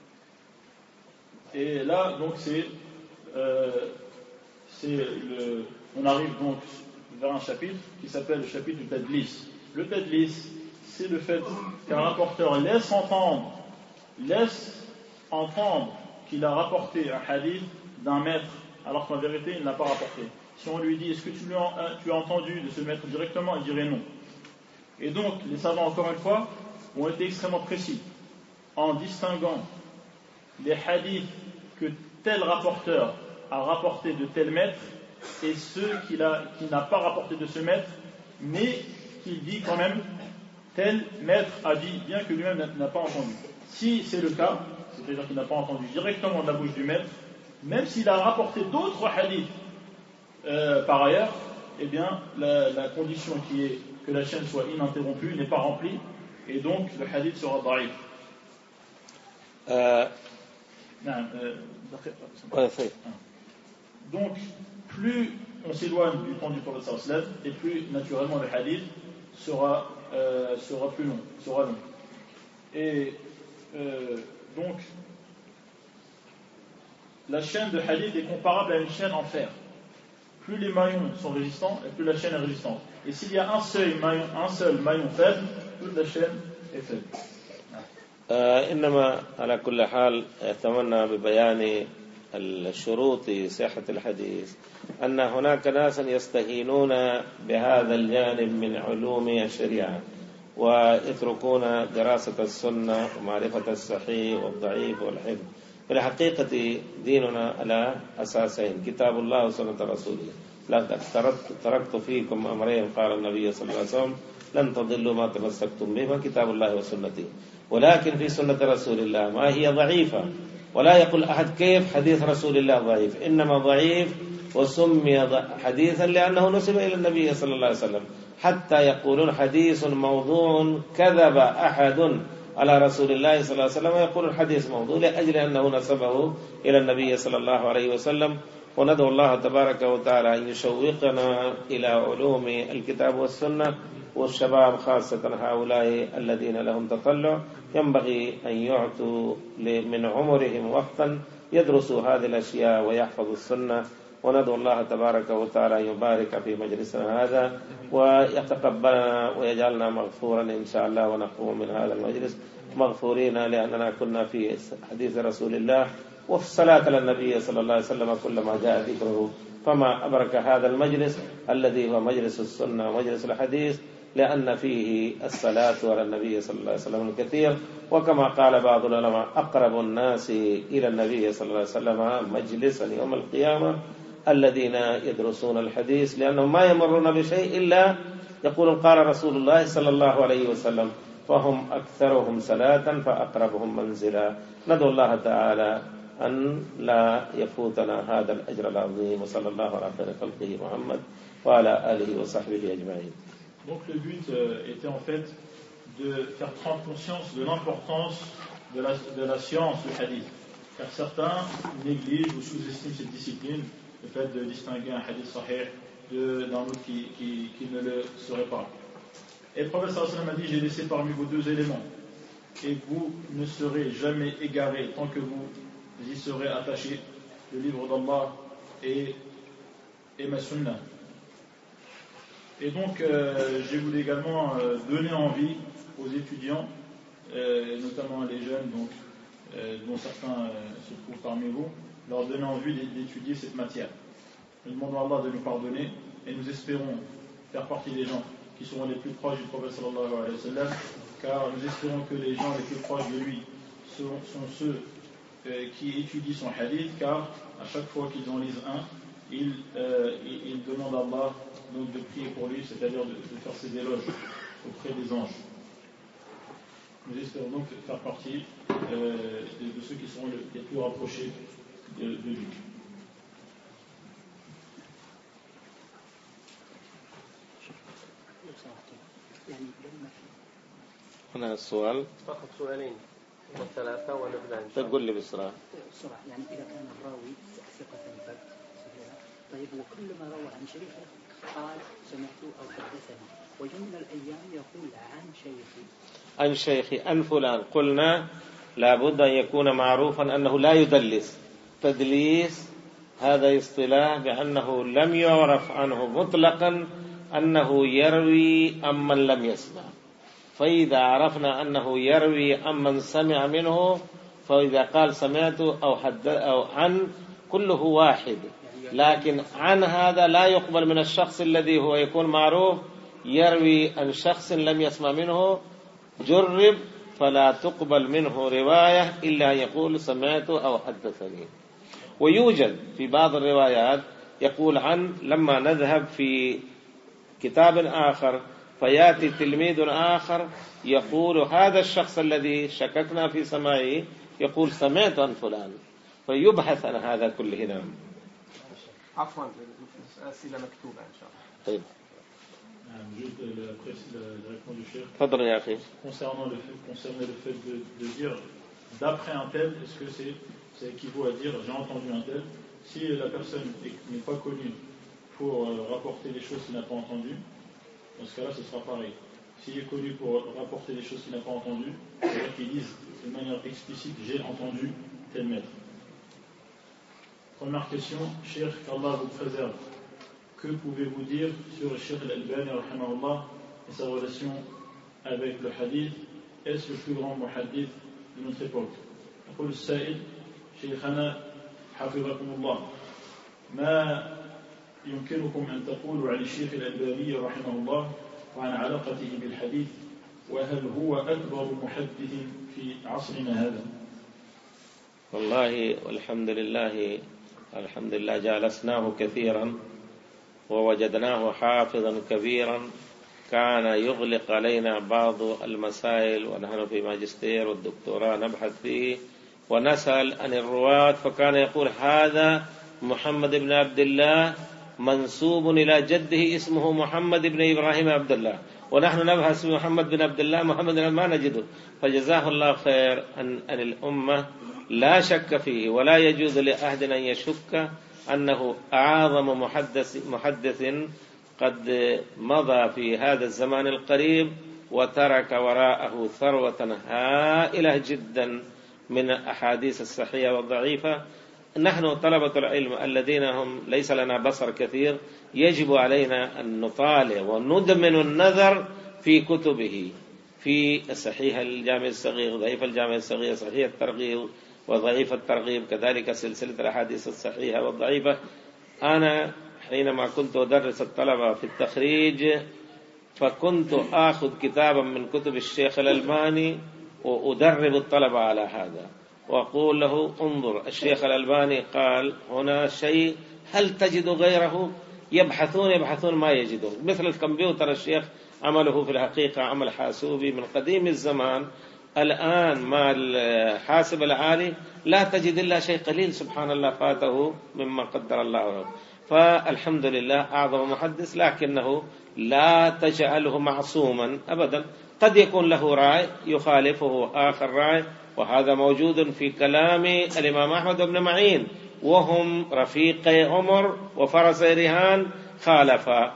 [SPEAKER 2] Et là, donc, c'est, euh, c'est le, on arrive donc vers un chapitre qui s'appelle le chapitre du tadlis. Le tadlis, c'est le fait qu'un rapporteur laisse entendre, laisse entendre qu'il a rapporté un hadith d'un maître, alors qu'en vérité, il ne l'a pas rapporté. Si on lui dit, est-ce que tu, lui as, tu as entendu de ce maître directement, il dirait non. Et donc, les savants, encore une fois, ont été extrêmement précis en distinguant les hadiths que tel rapporteur a rapporté de tel maître et ceux qu'il a, qu'il n'a pas rapporté de ce maître, mais qu'il dit quand même tel maître a dit, bien que lui-même n'a pas entendu. Si c'est le cas, c'est-à-dire qu'il n'a pas entendu directement de la bouche du maître, même s'il a rapporté d'autres hadiths euh, par ailleurs, eh bien la, la condition qui est que la chaîne soit ininterrompue n'est pas remplie, et donc le hadith sera da'if. Euh, non, euh, donc, plus on s'éloigne du temps du prophète sallallahu alayhi wa sallam, et plus naturellement le hadith sera, euh, sera plus long, sera long. Et euh, donc, la chaîne de hadith est comparable à une chaîne en fer. Plus les maillons sont résistants, et plus la chaîne est résistante. Et s'il y a un seul maillon, un seul maillon faible, toute la chaîne est faible.
[SPEAKER 1] آه إنما على كل حال أتمنى ببيان الشروط صحة الحديث أن هناك ناس يستهينون بهذا الجانب من علوم الشريعة ويتركون دراسة السنة ومعرفة الصحيح والضعيف والحفظ. في الحقيقة ديننا على أساسين: كتاب الله وسنة رسوله. لقد تركت فيكم أمرين قال النبي صلى الله عليه وسلم لن تضلوا ما تمسكتم به كتاب الله وسنته. ولكن في سنة رسول الله ما هي ضعيفة، ولا يقول أحد كيف حديث رسول الله ضعيف، إنما ضعيف وسمي حديثا لأنه نسب إلى النبي صلى الله عليه وسلم، حتى يقولون حديث موضوع كذب أحد على رسول الله صلى الله عليه وسلم ويقول الحديث موضوع لأجل أنه نسبه إلى النبي صلى الله عليه وسلم. وندعو الله تبارك وتعالى أن يشوقنا إلى علوم الكتاب والسنة، والشباب خاصة هؤلاء الذين لهم تطلع ينبغي أن يعطوا من عمرهم وقتا يدرسوا هذه الأشياء ويحفظوا السنة. وندعو الله تبارك وتعالى أن يبارك في مجلسنا هذا ويتقبلنا ويجعلنا مغفورا إن شاء الله، ونقوم من هذا المجلس مغفورين لأننا كنا في حديث رسول الله وفي الصلاة على النبي صلى الله عليه وسلم كلما جاء ذكره. فما أبرك هذا المجلس الذي هو مجلس السنة ومجلس الحديث، لأن فيه الصلاة على النبي صلى الله عليه وسلم الكثير. وكما قال بعض العلماء أقرب الناس إلى النبي صلى الله عليه وسلم مجلسا يوم القيامة الذين يدرسون الحديث، لأنهم ما يمرون بشيء إلا يقولون قال رسول الله صلى الله عليه وسلم، فهم أكثرهم صلاة فأقربهم منزلا. ندعو الله تعالى أن لا يفوتنا هذا الأجر العظيم، وصلى الله على خير خلقه محمد وعلى آله وصحبه أجمعين.
[SPEAKER 2] Donc le but euh, était en fait de faire prendre conscience de l'importance de la, de la science du hadith, car certains négligent ou sous-estiment cette discipline, le fait de distinguer un hadith sahih d'un autre qui, qui, qui ne le serait pas. Et le prophète sallallahu alayhi wa sallam a dit: j'ai laissé parmi vous deux éléments, et vous ne serez jamais égarés tant que vous y serez attachés, le livre d'Allah et, et ma sunna. Et donc, euh, j'ai voulu également euh, donner envie aux étudiants, euh, notamment les jeunes, donc, euh, dont certains euh, se trouvent parmi vous, leur donner envie d'étudier cette matière. Nous demandons à Allah de nous pardonner et nous espérons faire partie des gens qui seront les plus proches du prophète sallallahu alayhi wa sallam, car nous espérons que les gens les plus proches de lui sont, sont ceux euh, qui étudient son hadith, car à chaque fois qu'ils en lisent un, ils, euh, ils, ils demandent à Allah donc, de prier pour lui, c'est-à-dire de, de faire ses éloges auprès des anges. Nous espérons donc faire partie euh, de, de ceux qui seront le, les plus rapprochés de, de lui.
[SPEAKER 1] هنا السؤال
[SPEAKER 3] فقط سؤالين وثلاثة ونبدأ إن شاء الله.
[SPEAKER 1] تقول لي بسرعة.
[SPEAKER 4] بسرعة يعني إذا كان الراوي ثقة ثبت طيب وكل ما روى عن شيخه قال سمعت أو حدثني ويوم من الأيام يقول عن شيخي
[SPEAKER 1] عن شيخي عن فلان قلنا لابد أن يكون معروفا أنه لا يدلس. تدليس هذا اصطلاح بأنه لم يعرف عنه مطلقا أنه يروي عمن لم يسمع. فإذا عرفنا أنه يروي عمن سمع منه فإذا قال سمعت أو حد أو عن كله واحد، لكن عن هذا لا يقبل من الشخص الذي هو يكون معروف يروي عن شخص لم يسمع منه. جرب فلا تقبل منه رواية إلا أن يقول سمعت أو حدثني. ويوجد في بعض الروايات يقول عن، لما نذهب في كتاب آخر فيأتي تلميذ آخر يقول هذا الشخص الذي شككنا في سماعه يقول سمعت عن فلان، فيبحث عن هذا كله. نعم.
[SPEAKER 3] عفوا أسئلة مكتوبة إن شاء الله.
[SPEAKER 1] طيب.
[SPEAKER 2] Juste la, la, la réponse du chef.
[SPEAKER 1] تفضل يا أخي.
[SPEAKER 2] Concernant le fait, concernant le fait de, de dire d'après un tel, est-ce que c'est, ça équivaut à dire j'ai entendu un tel? Si la personne n'est pas connue pour euh, rapporter les choses qu'il n'a pas entendues, dans ce cas-là, ce sera pareil. S'il est connu pour rapporter les choses qu'il n'a pas entendues, c'est-à-dire qu'il dise de manière explicite j'ai entendu tel maître. Première question, Cheikh, qu'Allah vous préserve. Que pouvez-vous dire sur le Cheikh Al-Albani et sa relation avec le hadith? Est-ce le plus grand muhaddith de notre époque? يقول السائل شيخنا حفظكم الله ما يمكنكم أن تقولوا عن الشيخ الألباني رحمه الله وعن علاقته بالحديث، وهل هو أكبر محدث في عصرنا هذا؟
[SPEAKER 1] والله والحمد لله الحمد لله جالسناه كثيرا ووجدناه حافظا كبيرا، كان يغلق علينا بعض المسائل ونحن في ماجستير والدكتوراه نبحث فيه ونسأل عن الرواة، فكان يقول هذا محمد بن عبد الله منسوب إلى جده اسمه محمد بن إبراهيم عبد الله، ونحن نبحث في محمد بن عبد الله محمد ما نجده. فجزاه الله خير عن الأمة، لا شك فيه ولا يجوز لأحد أن يشك أنه أعظم محدث, محدث قد مضى في هذا الزمان القريب، وترك وراءه ثروة هائلة جدا من أحاديث الصحيحة والضعيفة. نحن طلبة العلم الذين هم ليس لنا بصر كثير يجب علينا أن نطالع وندمن النظر في كتبه، في صحيح الجامع الصغير، ضعيف الجامع الصغير، صحيح الترغيب وضعيف الترغيب، كذلك سلسلة الأحاديث الصحيحة والضعيفة. أنا حينما كنت أدرس الطلبة في التخريج فكنت آخذ كتابا من كتب الشيخ الألباني وأدرب الطلبة على هذا، وأقول له انظر الشيخ الألباني قال هنا شيء هل تجد غيره؟ يبحثون يبحثون ما يجدون. مثل الكمبيوتر الشيخ عمله في الحقيقة عمل حاسوبي من قديم الزمان، الآن مع الحاسب العالي لا تجد إلا شيء قليل سبحان الله فاته مما قدر الله له. فالحمد لله أعظم محدث، لكنه لا تجعله معصوما أبدا، قد يكون له رأي يخالفه آخر رأي، وهذا موجود في كلام الإمام أحمد بن معين، وهم رفيقي عمر وفرسي رهان خالفا.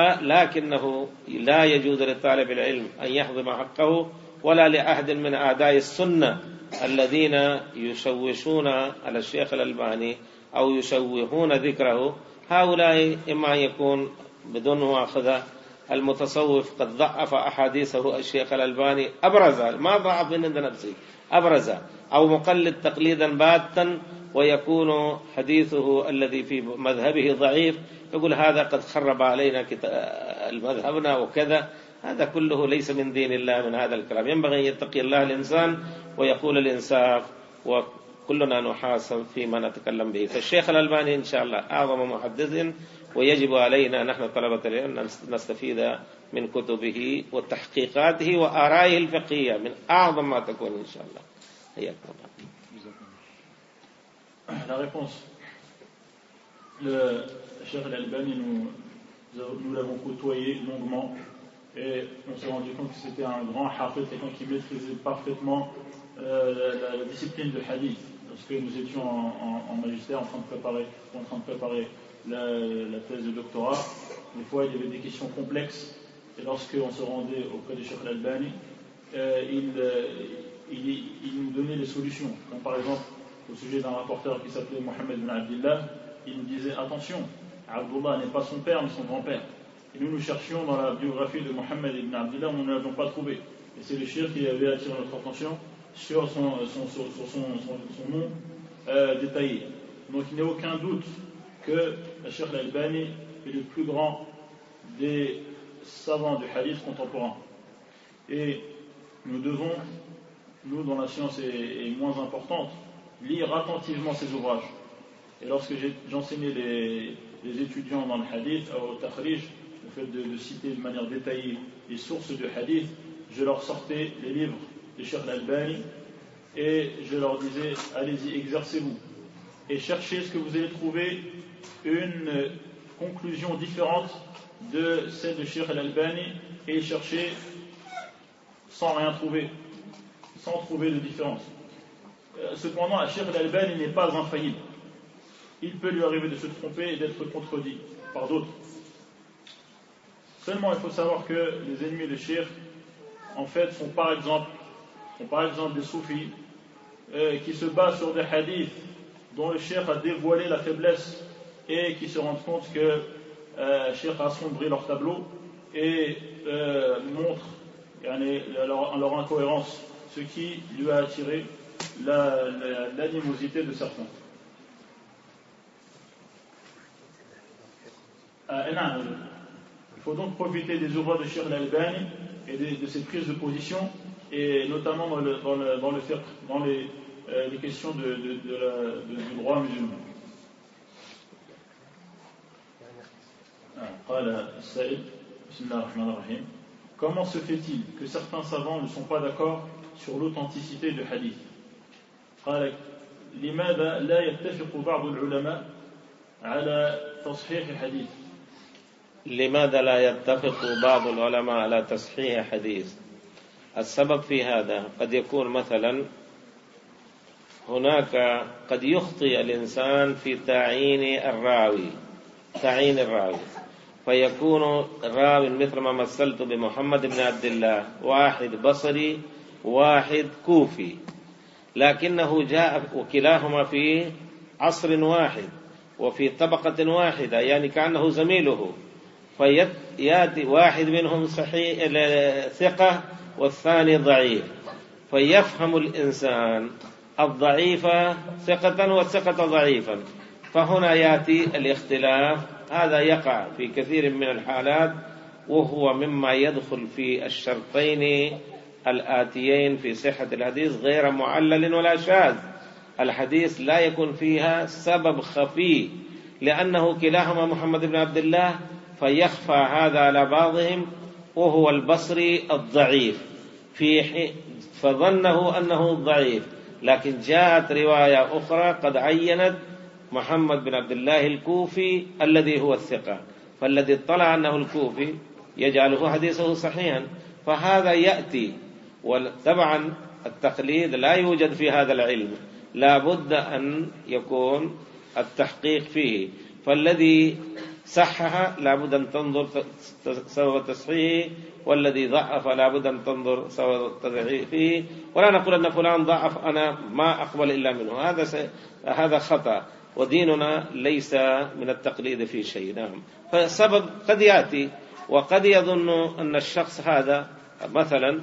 [SPEAKER 1] فلكنه لا يجوز لطالب العلم أن يحضم حقه ولا لأحد من أعداء السنة الذين يشوشون على الشيخ الألباني أو يشوهون ذكره. هؤلاء إما أن يكون بدون مؤاخذة المتصوف قد ضعف أحاديثه الشيخ الألباني أبرز، ما ضعف من عند نفسه أبرز، أو مقلد تقليدا باتا ويكون حديثه الذي في مذهبه ضعيف يقول هذا قد خرب علينا مذهبنا وكذا. هذا كله ليس من دين الله من هذا الكلام. ينبغي أن يتقي الله الإنسان ويقول الإنصاف، وكلنا نحاسب فيما نتكلم به. فالشيخ الألباني إن شاء الله أعظم محدث، ويجب علينا نحن طلبة العلم أن نستفيد من كتبه وتحقيقاته وآرائه الفقهية من أعظم ما تكون إن شاء الله. حياكم الله.
[SPEAKER 2] La réponse. Le Cheikh Al-Albani, nous, nous l'avons côtoyé longuement et on s'est rendu compte que c'était un grand hafid, quelqu'un qui maîtrisait parfaitement euh, la, la discipline de hadith. Lorsque nous étions en, en, en magistère en train de préparer, en train de préparer la, la thèse de doctorat, des fois il y avait des questions complexes et lorsqu'on se rendait auprès du Cheikh Al-Albani, euh, il, euh, il, il nous donnait les solutions. Comme par exemple au sujet d'un rapporteur qui s'appelait Mohammed ibn Abdillah, il nous disait attention, Abdullah n'est pas son père mais son grand-père. Et nous nous cherchions dans la biographie de Mohammed ibn Abdillah, nous ne l'avions pas trouvé. Et c'est le cheikh qui avait attiré notre attention sur son, son, sur son, son, son nom euh, détaillé. Donc il n'y a aucun doute que le Cheikh Al-Albani est le plus grand des savants du hadith contemporain. Et nous devons, nous dont la science est, est moins importante, lire attentivement ses ouvrages. Et lorsque j'enseignais les, les étudiants dans le hadith, au takhrij, le fait de, de citer de manière détaillée les sources de hadith, je leur sortais les livres de Cheikh Al-Albani et je leur disais, allez-y, exercez-vous et cherchez ce que vous allez trouver une conclusion différente de celle de Cheikh Al-Albani et cherchez sans rien trouver, sans trouver de différence. Cependant, Cheikh Al-Albani n'est pas infaillible. Il peut lui arriver de se tromper et d'être contredit par d'autres. Seulement, il faut savoir que les ennemis de Cheikh, en fait, sont par exemple, sont par exemple des soufis euh, qui se basent sur des hadiths dont le Cheikh a dévoilé la faiblesse et qui se rendent compte que euh, Cheikh a assombri leur tableau et euh, montre yani, leur, leur incohérence, ce qui lui a attiré la, la, l'animosité de certains. Euh, non, il faut donc profiter des ouvrages de Cheikh Al-Albani et de, de ses prises de position, et notamment dans le, dans le, dans le fiqh, dans les, euh, les questions de, de, de la, de, du droit musulman. Comment se fait-il que certains savants ne sont pas d'accord sur l'authenticité du hadith? قال لماذا لا يتفق بعض العلماء على تصحيح حديث؟
[SPEAKER 1] لماذا لا يتفق بعض العلماء على تصحيح حديث؟ السبب في هذا قد يكون مثلا هناك قد يخطئ الإنسان في تعيين الراوي تعيين الراوي فيكون راوي مثل ما مثلت بمحمد بن عبد الله، واحد بصري واحد كوفي، لكنه جاء وكلاهما في عصر واحد وفي طبقة واحدة، يعني كأنه زميله، فيأتي واحد منهم صحيح ثقة والثاني ضعيف، فيفهم الإنسان الضعيف ثقة والثقة ضعيفا، فهنا يأتي الاختلاف. هذا يقع في كثير من الحالات وهو مما يدخل في الشرطين الآتيين في صحة الحديث غير معلل ولا شاذ. الحديث لا يكون فيها سبب خفي لأنه كلاهما محمد بن عبد الله، فيخفى هذا على بعضهم وهو البصري الضعيف في فظنه أنه ضعيف، لكن جاءت رواية أخرى قد عينت محمد بن عبد الله الكوفي الذي هو الثقة، فالذي اطلع أنه الكوفي يجعله حديثه صحيحا. فهذا يأتي، وطبعا التقليد لا يوجد في هذا العلم، لا بد أن يكون التحقيق فيه، فالذي صحح لا بد أن تنظر سبب تصحيحه، والذي ضعف لا بد أن تنظر سبب تضعيفه، ولا نقول أن فلان ضعف أنا ما أقبل إلا منه، هذا هذا خطأ، وديننا ليس من التقليد في شيء. نعم، فالسبب قد يأتي، وقد يظن أن الشخص هذا مثلا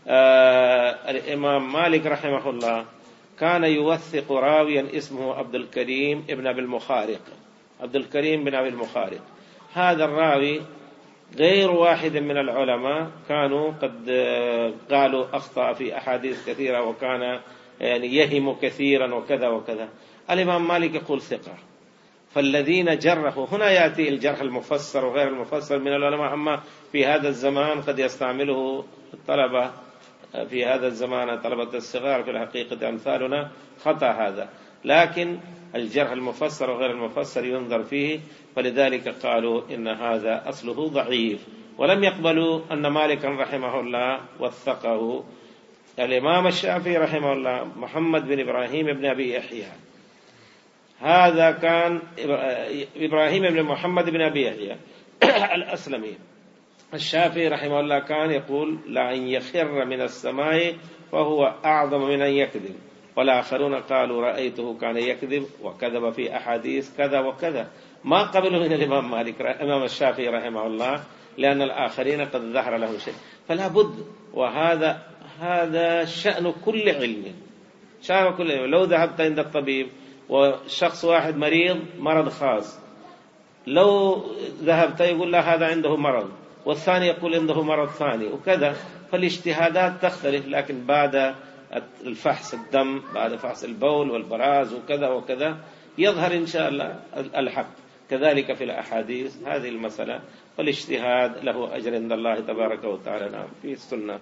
[SPEAKER 1] آه الإمام مالك رحمه الله كان يوثق راويا اسمه عبد الكريم ابن أبي المخارق، عبد الكريم بن أبي المخارق، هذا الراوي غير واحد من العلماء كانوا قد قالوا أخطأ في أحاديث كثيرة وكان يعني يهم كثيرا وكذا وكذا. الإمام مالك يقول ثقة. فالذين جرحوا، هنا يأتي الجرح المفسر وغير المفسر من العلماء، أما في هذا الزمان قد يستعمله الطلبة في هذا الزمان، طلبة الصغار في الحقيقة أمثالنا، خطأ هذا. لكن الجرح المفسر وغير المفسر ينظر فيه، فلذلك قالوا إن هذا أصله ضعيف، ولم يقبلوا أن مالكا رحمه الله وثقه. الإمام الشافعي رحمه الله محمد بن إبراهيم بن أبي يحيى، هذا كان إبراهيم بن محمد بن أبي يحيى الأسلمي. الشافعي رحمه الله كان يقول لأن يخر من السماء فهو أعظم من أن يكذب، والآخرون قالوا رأيته كان يكذب وكذب في أحاديث كذا وكذا. ما قبلوا من الإمام مالك الإمام الشافعي رحمه الله، لأن الآخرين قد ظهر لهم شيء. فلا بد، وهذا هذا شأن كل علم، شأن كل علم. لو ذهبت عند الطبيب وشخص واحد مريض مرض خاص، لو ذهبت يقول له هذا عنده مرض، والثاني يقول عنده مرض ثاني وكذا، فالاجتهادات تختلف. لكن بعد الفحص الدم، بعد فحص البول والبراز وكذا وكذا، يظهر إن شاء الله الحق. كذلك في الأحاديث هذه المسألة، والاجتهاد له أجر عند الله تبارك وتعالى. نعم في السنة.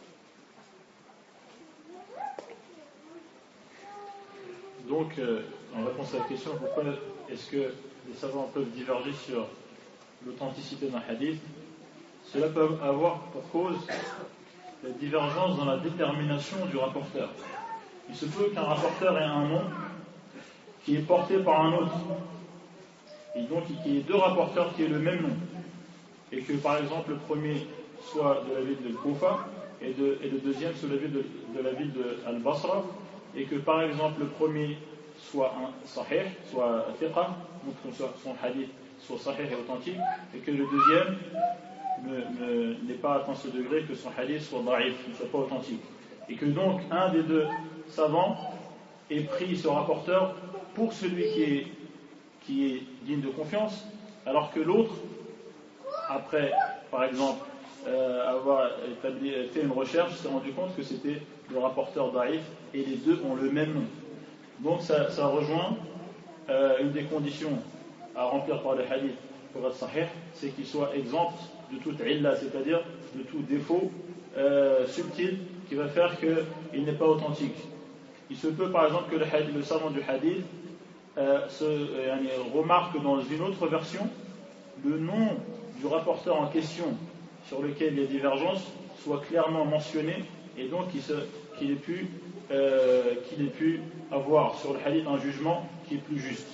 [SPEAKER 2] Donc, euh, en réponse à la question, pourquoi est-ce que les savants peuvent diverger sur l'authenticité d'un hadith? Cela peut avoir pour cause la divergence dans la détermination du rapporteur. Il se peut qu'un rapporteur ait un nom qui est porté par un autre, et donc qu'il y ait deux rapporteurs qui aient le même nom, et que par exemple le premier soit de la ville de Koufa et, de, et le deuxième soit de la ville de, de, la ville de Al-Basra, et que par exemple le premier soit un sahih, soit thiqa, donc que son hadith soit sahih et authentique, et que le deuxième n'ait pas atteint ce degré, que son hadith soit da'if, ne soit pas authentique. Et que donc un des deux savants ait pris ce rapporteur pour celui qui est, qui est digne de confiance, alors que l'autre, après par exemple euh, avoir établi, fait une recherche, s'est rendu compte que c'était le rapporteur da'if, et les deux ont le même nom. Donc ça, ça rejoint euh, une des conditions à remplir par le hadith pour être sahih, c'est qu'il soit exempt de toute illa, c'est-à-dire de tout défaut euh, subtil qui va faire qu'il n'est pas authentique. Il se peut par exemple que le, hadith, le savant du hadith euh, se, euh, remarque dans une autre version le nom du rapporteur en question sur lequel il y a divergence soit clairement mentionné, et donc qu'il, se, qu'il, ait pu, euh, qu'il ait pu avoir sur le hadith un jugement qui est plus juste.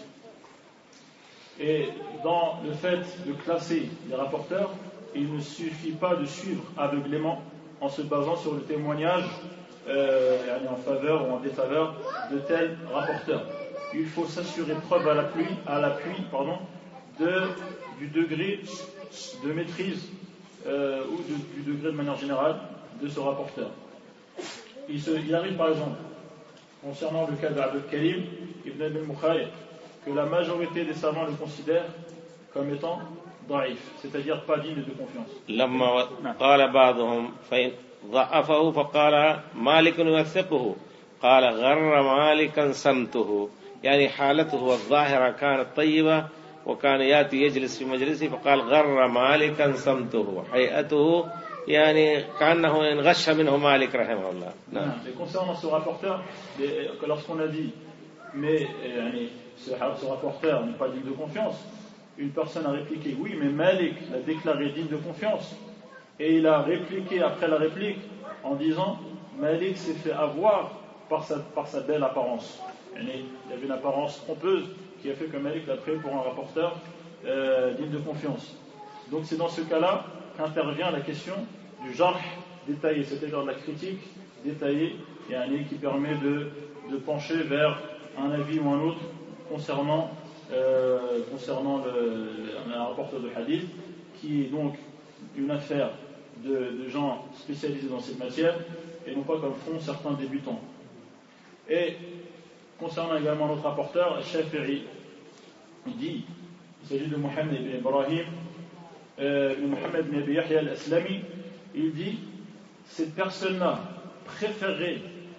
[SPEAKER 2] Et dans le fait de classer les rapporteurs, il ne suffit pas de suivre aveuglément en se basant sur le témoignage euh, en faveur ou en défaveur de tel rapporteur. Il faut s'assurer preuve à l'appui, à l'appui pardon, de, du degré de maîtrise euh, ou de, du degré de manière générale de ce rapporteur. Il, se, il arrive par exemple, concernant le cas d'Abd al-Karim ibn al-Mukhayr, que la majorité des savants le considèrent comme étant ضعيف, c'est-à-dire pas digne de confiance.
[SPEAKER 1] لما قال بعضهم فإن ضعفه فقال مالك يوثقه قال غر مالكا سمته، يعني حالته الظاهرة كانت طيبة وكان يأتي يجلس في مجلسه، فقال غر مالكا سمته، هيئته يعني كأنه انغش منه مالك رحمه الله.
[SPEAKER 2] نعم. Et concernant ce rapporteur, lorsqu'on a dit mais ce, ce rapporteur n'est pas digne de confiance, une personne a répliqué oui, mais Malik l'a déclaré digne de confiance, et il a répliqué après la réplique en disant Malik s'est fait avoir par sa, par sa belle apparence. Il y avait une apparence trompeuse qui a fait que Malik l'a pris pour un rapporteur euh, digne de confiance. Donc c'est dans ce cas-là qu'intervient la question du jarh détaillé, c'est-à-dire de la critique détaillée, et un qui permet de, de pencher vers un avis ou un autre concernant, euh, concernant le, un rapporteur de hadith, qui est donc une affaire de, de gens spécialisés dans cette matière, et non pas comme font certains débutants. Et concernant également notre rapporteur, Shafi'i, il dit, il s'agit de Mohammed ibn Ibrahim, euh, Mohammed ibn Abi Yahya al-Aslami, il dit, cette personne-là préférerait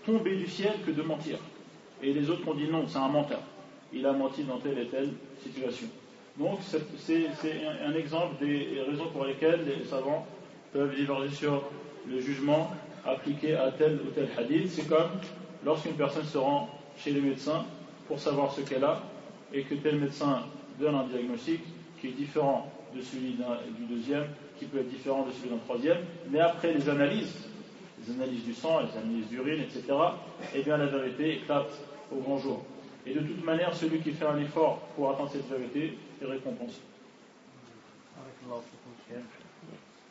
[SPEAKER 2] tomber du ciel que de mentir. Et les autres ont dit non, c'est un menteur. Il a menti dans telle et telle situation. Donc c'est, c'est, c'est un, un exemple des raisons pour lesquelles les savants peuvent diverger sur le jugement appliqué à tel ou tel hadith. C'est comme lorsqu'une personne se rend chez les médecins pour savoir ce qu'elle a et que tel médecin donne un diagnostic qui est différent de celui d'un, du deuxième, qui peut être différent de celui d'un troisième, mais après les analyses, les analyses du sang, les analyses d'urine, et cetera, eh bien la vérité éclate au grand jour. Et de toute manière, celui qui fait un effort pour atteindre cette vérité est récompensé.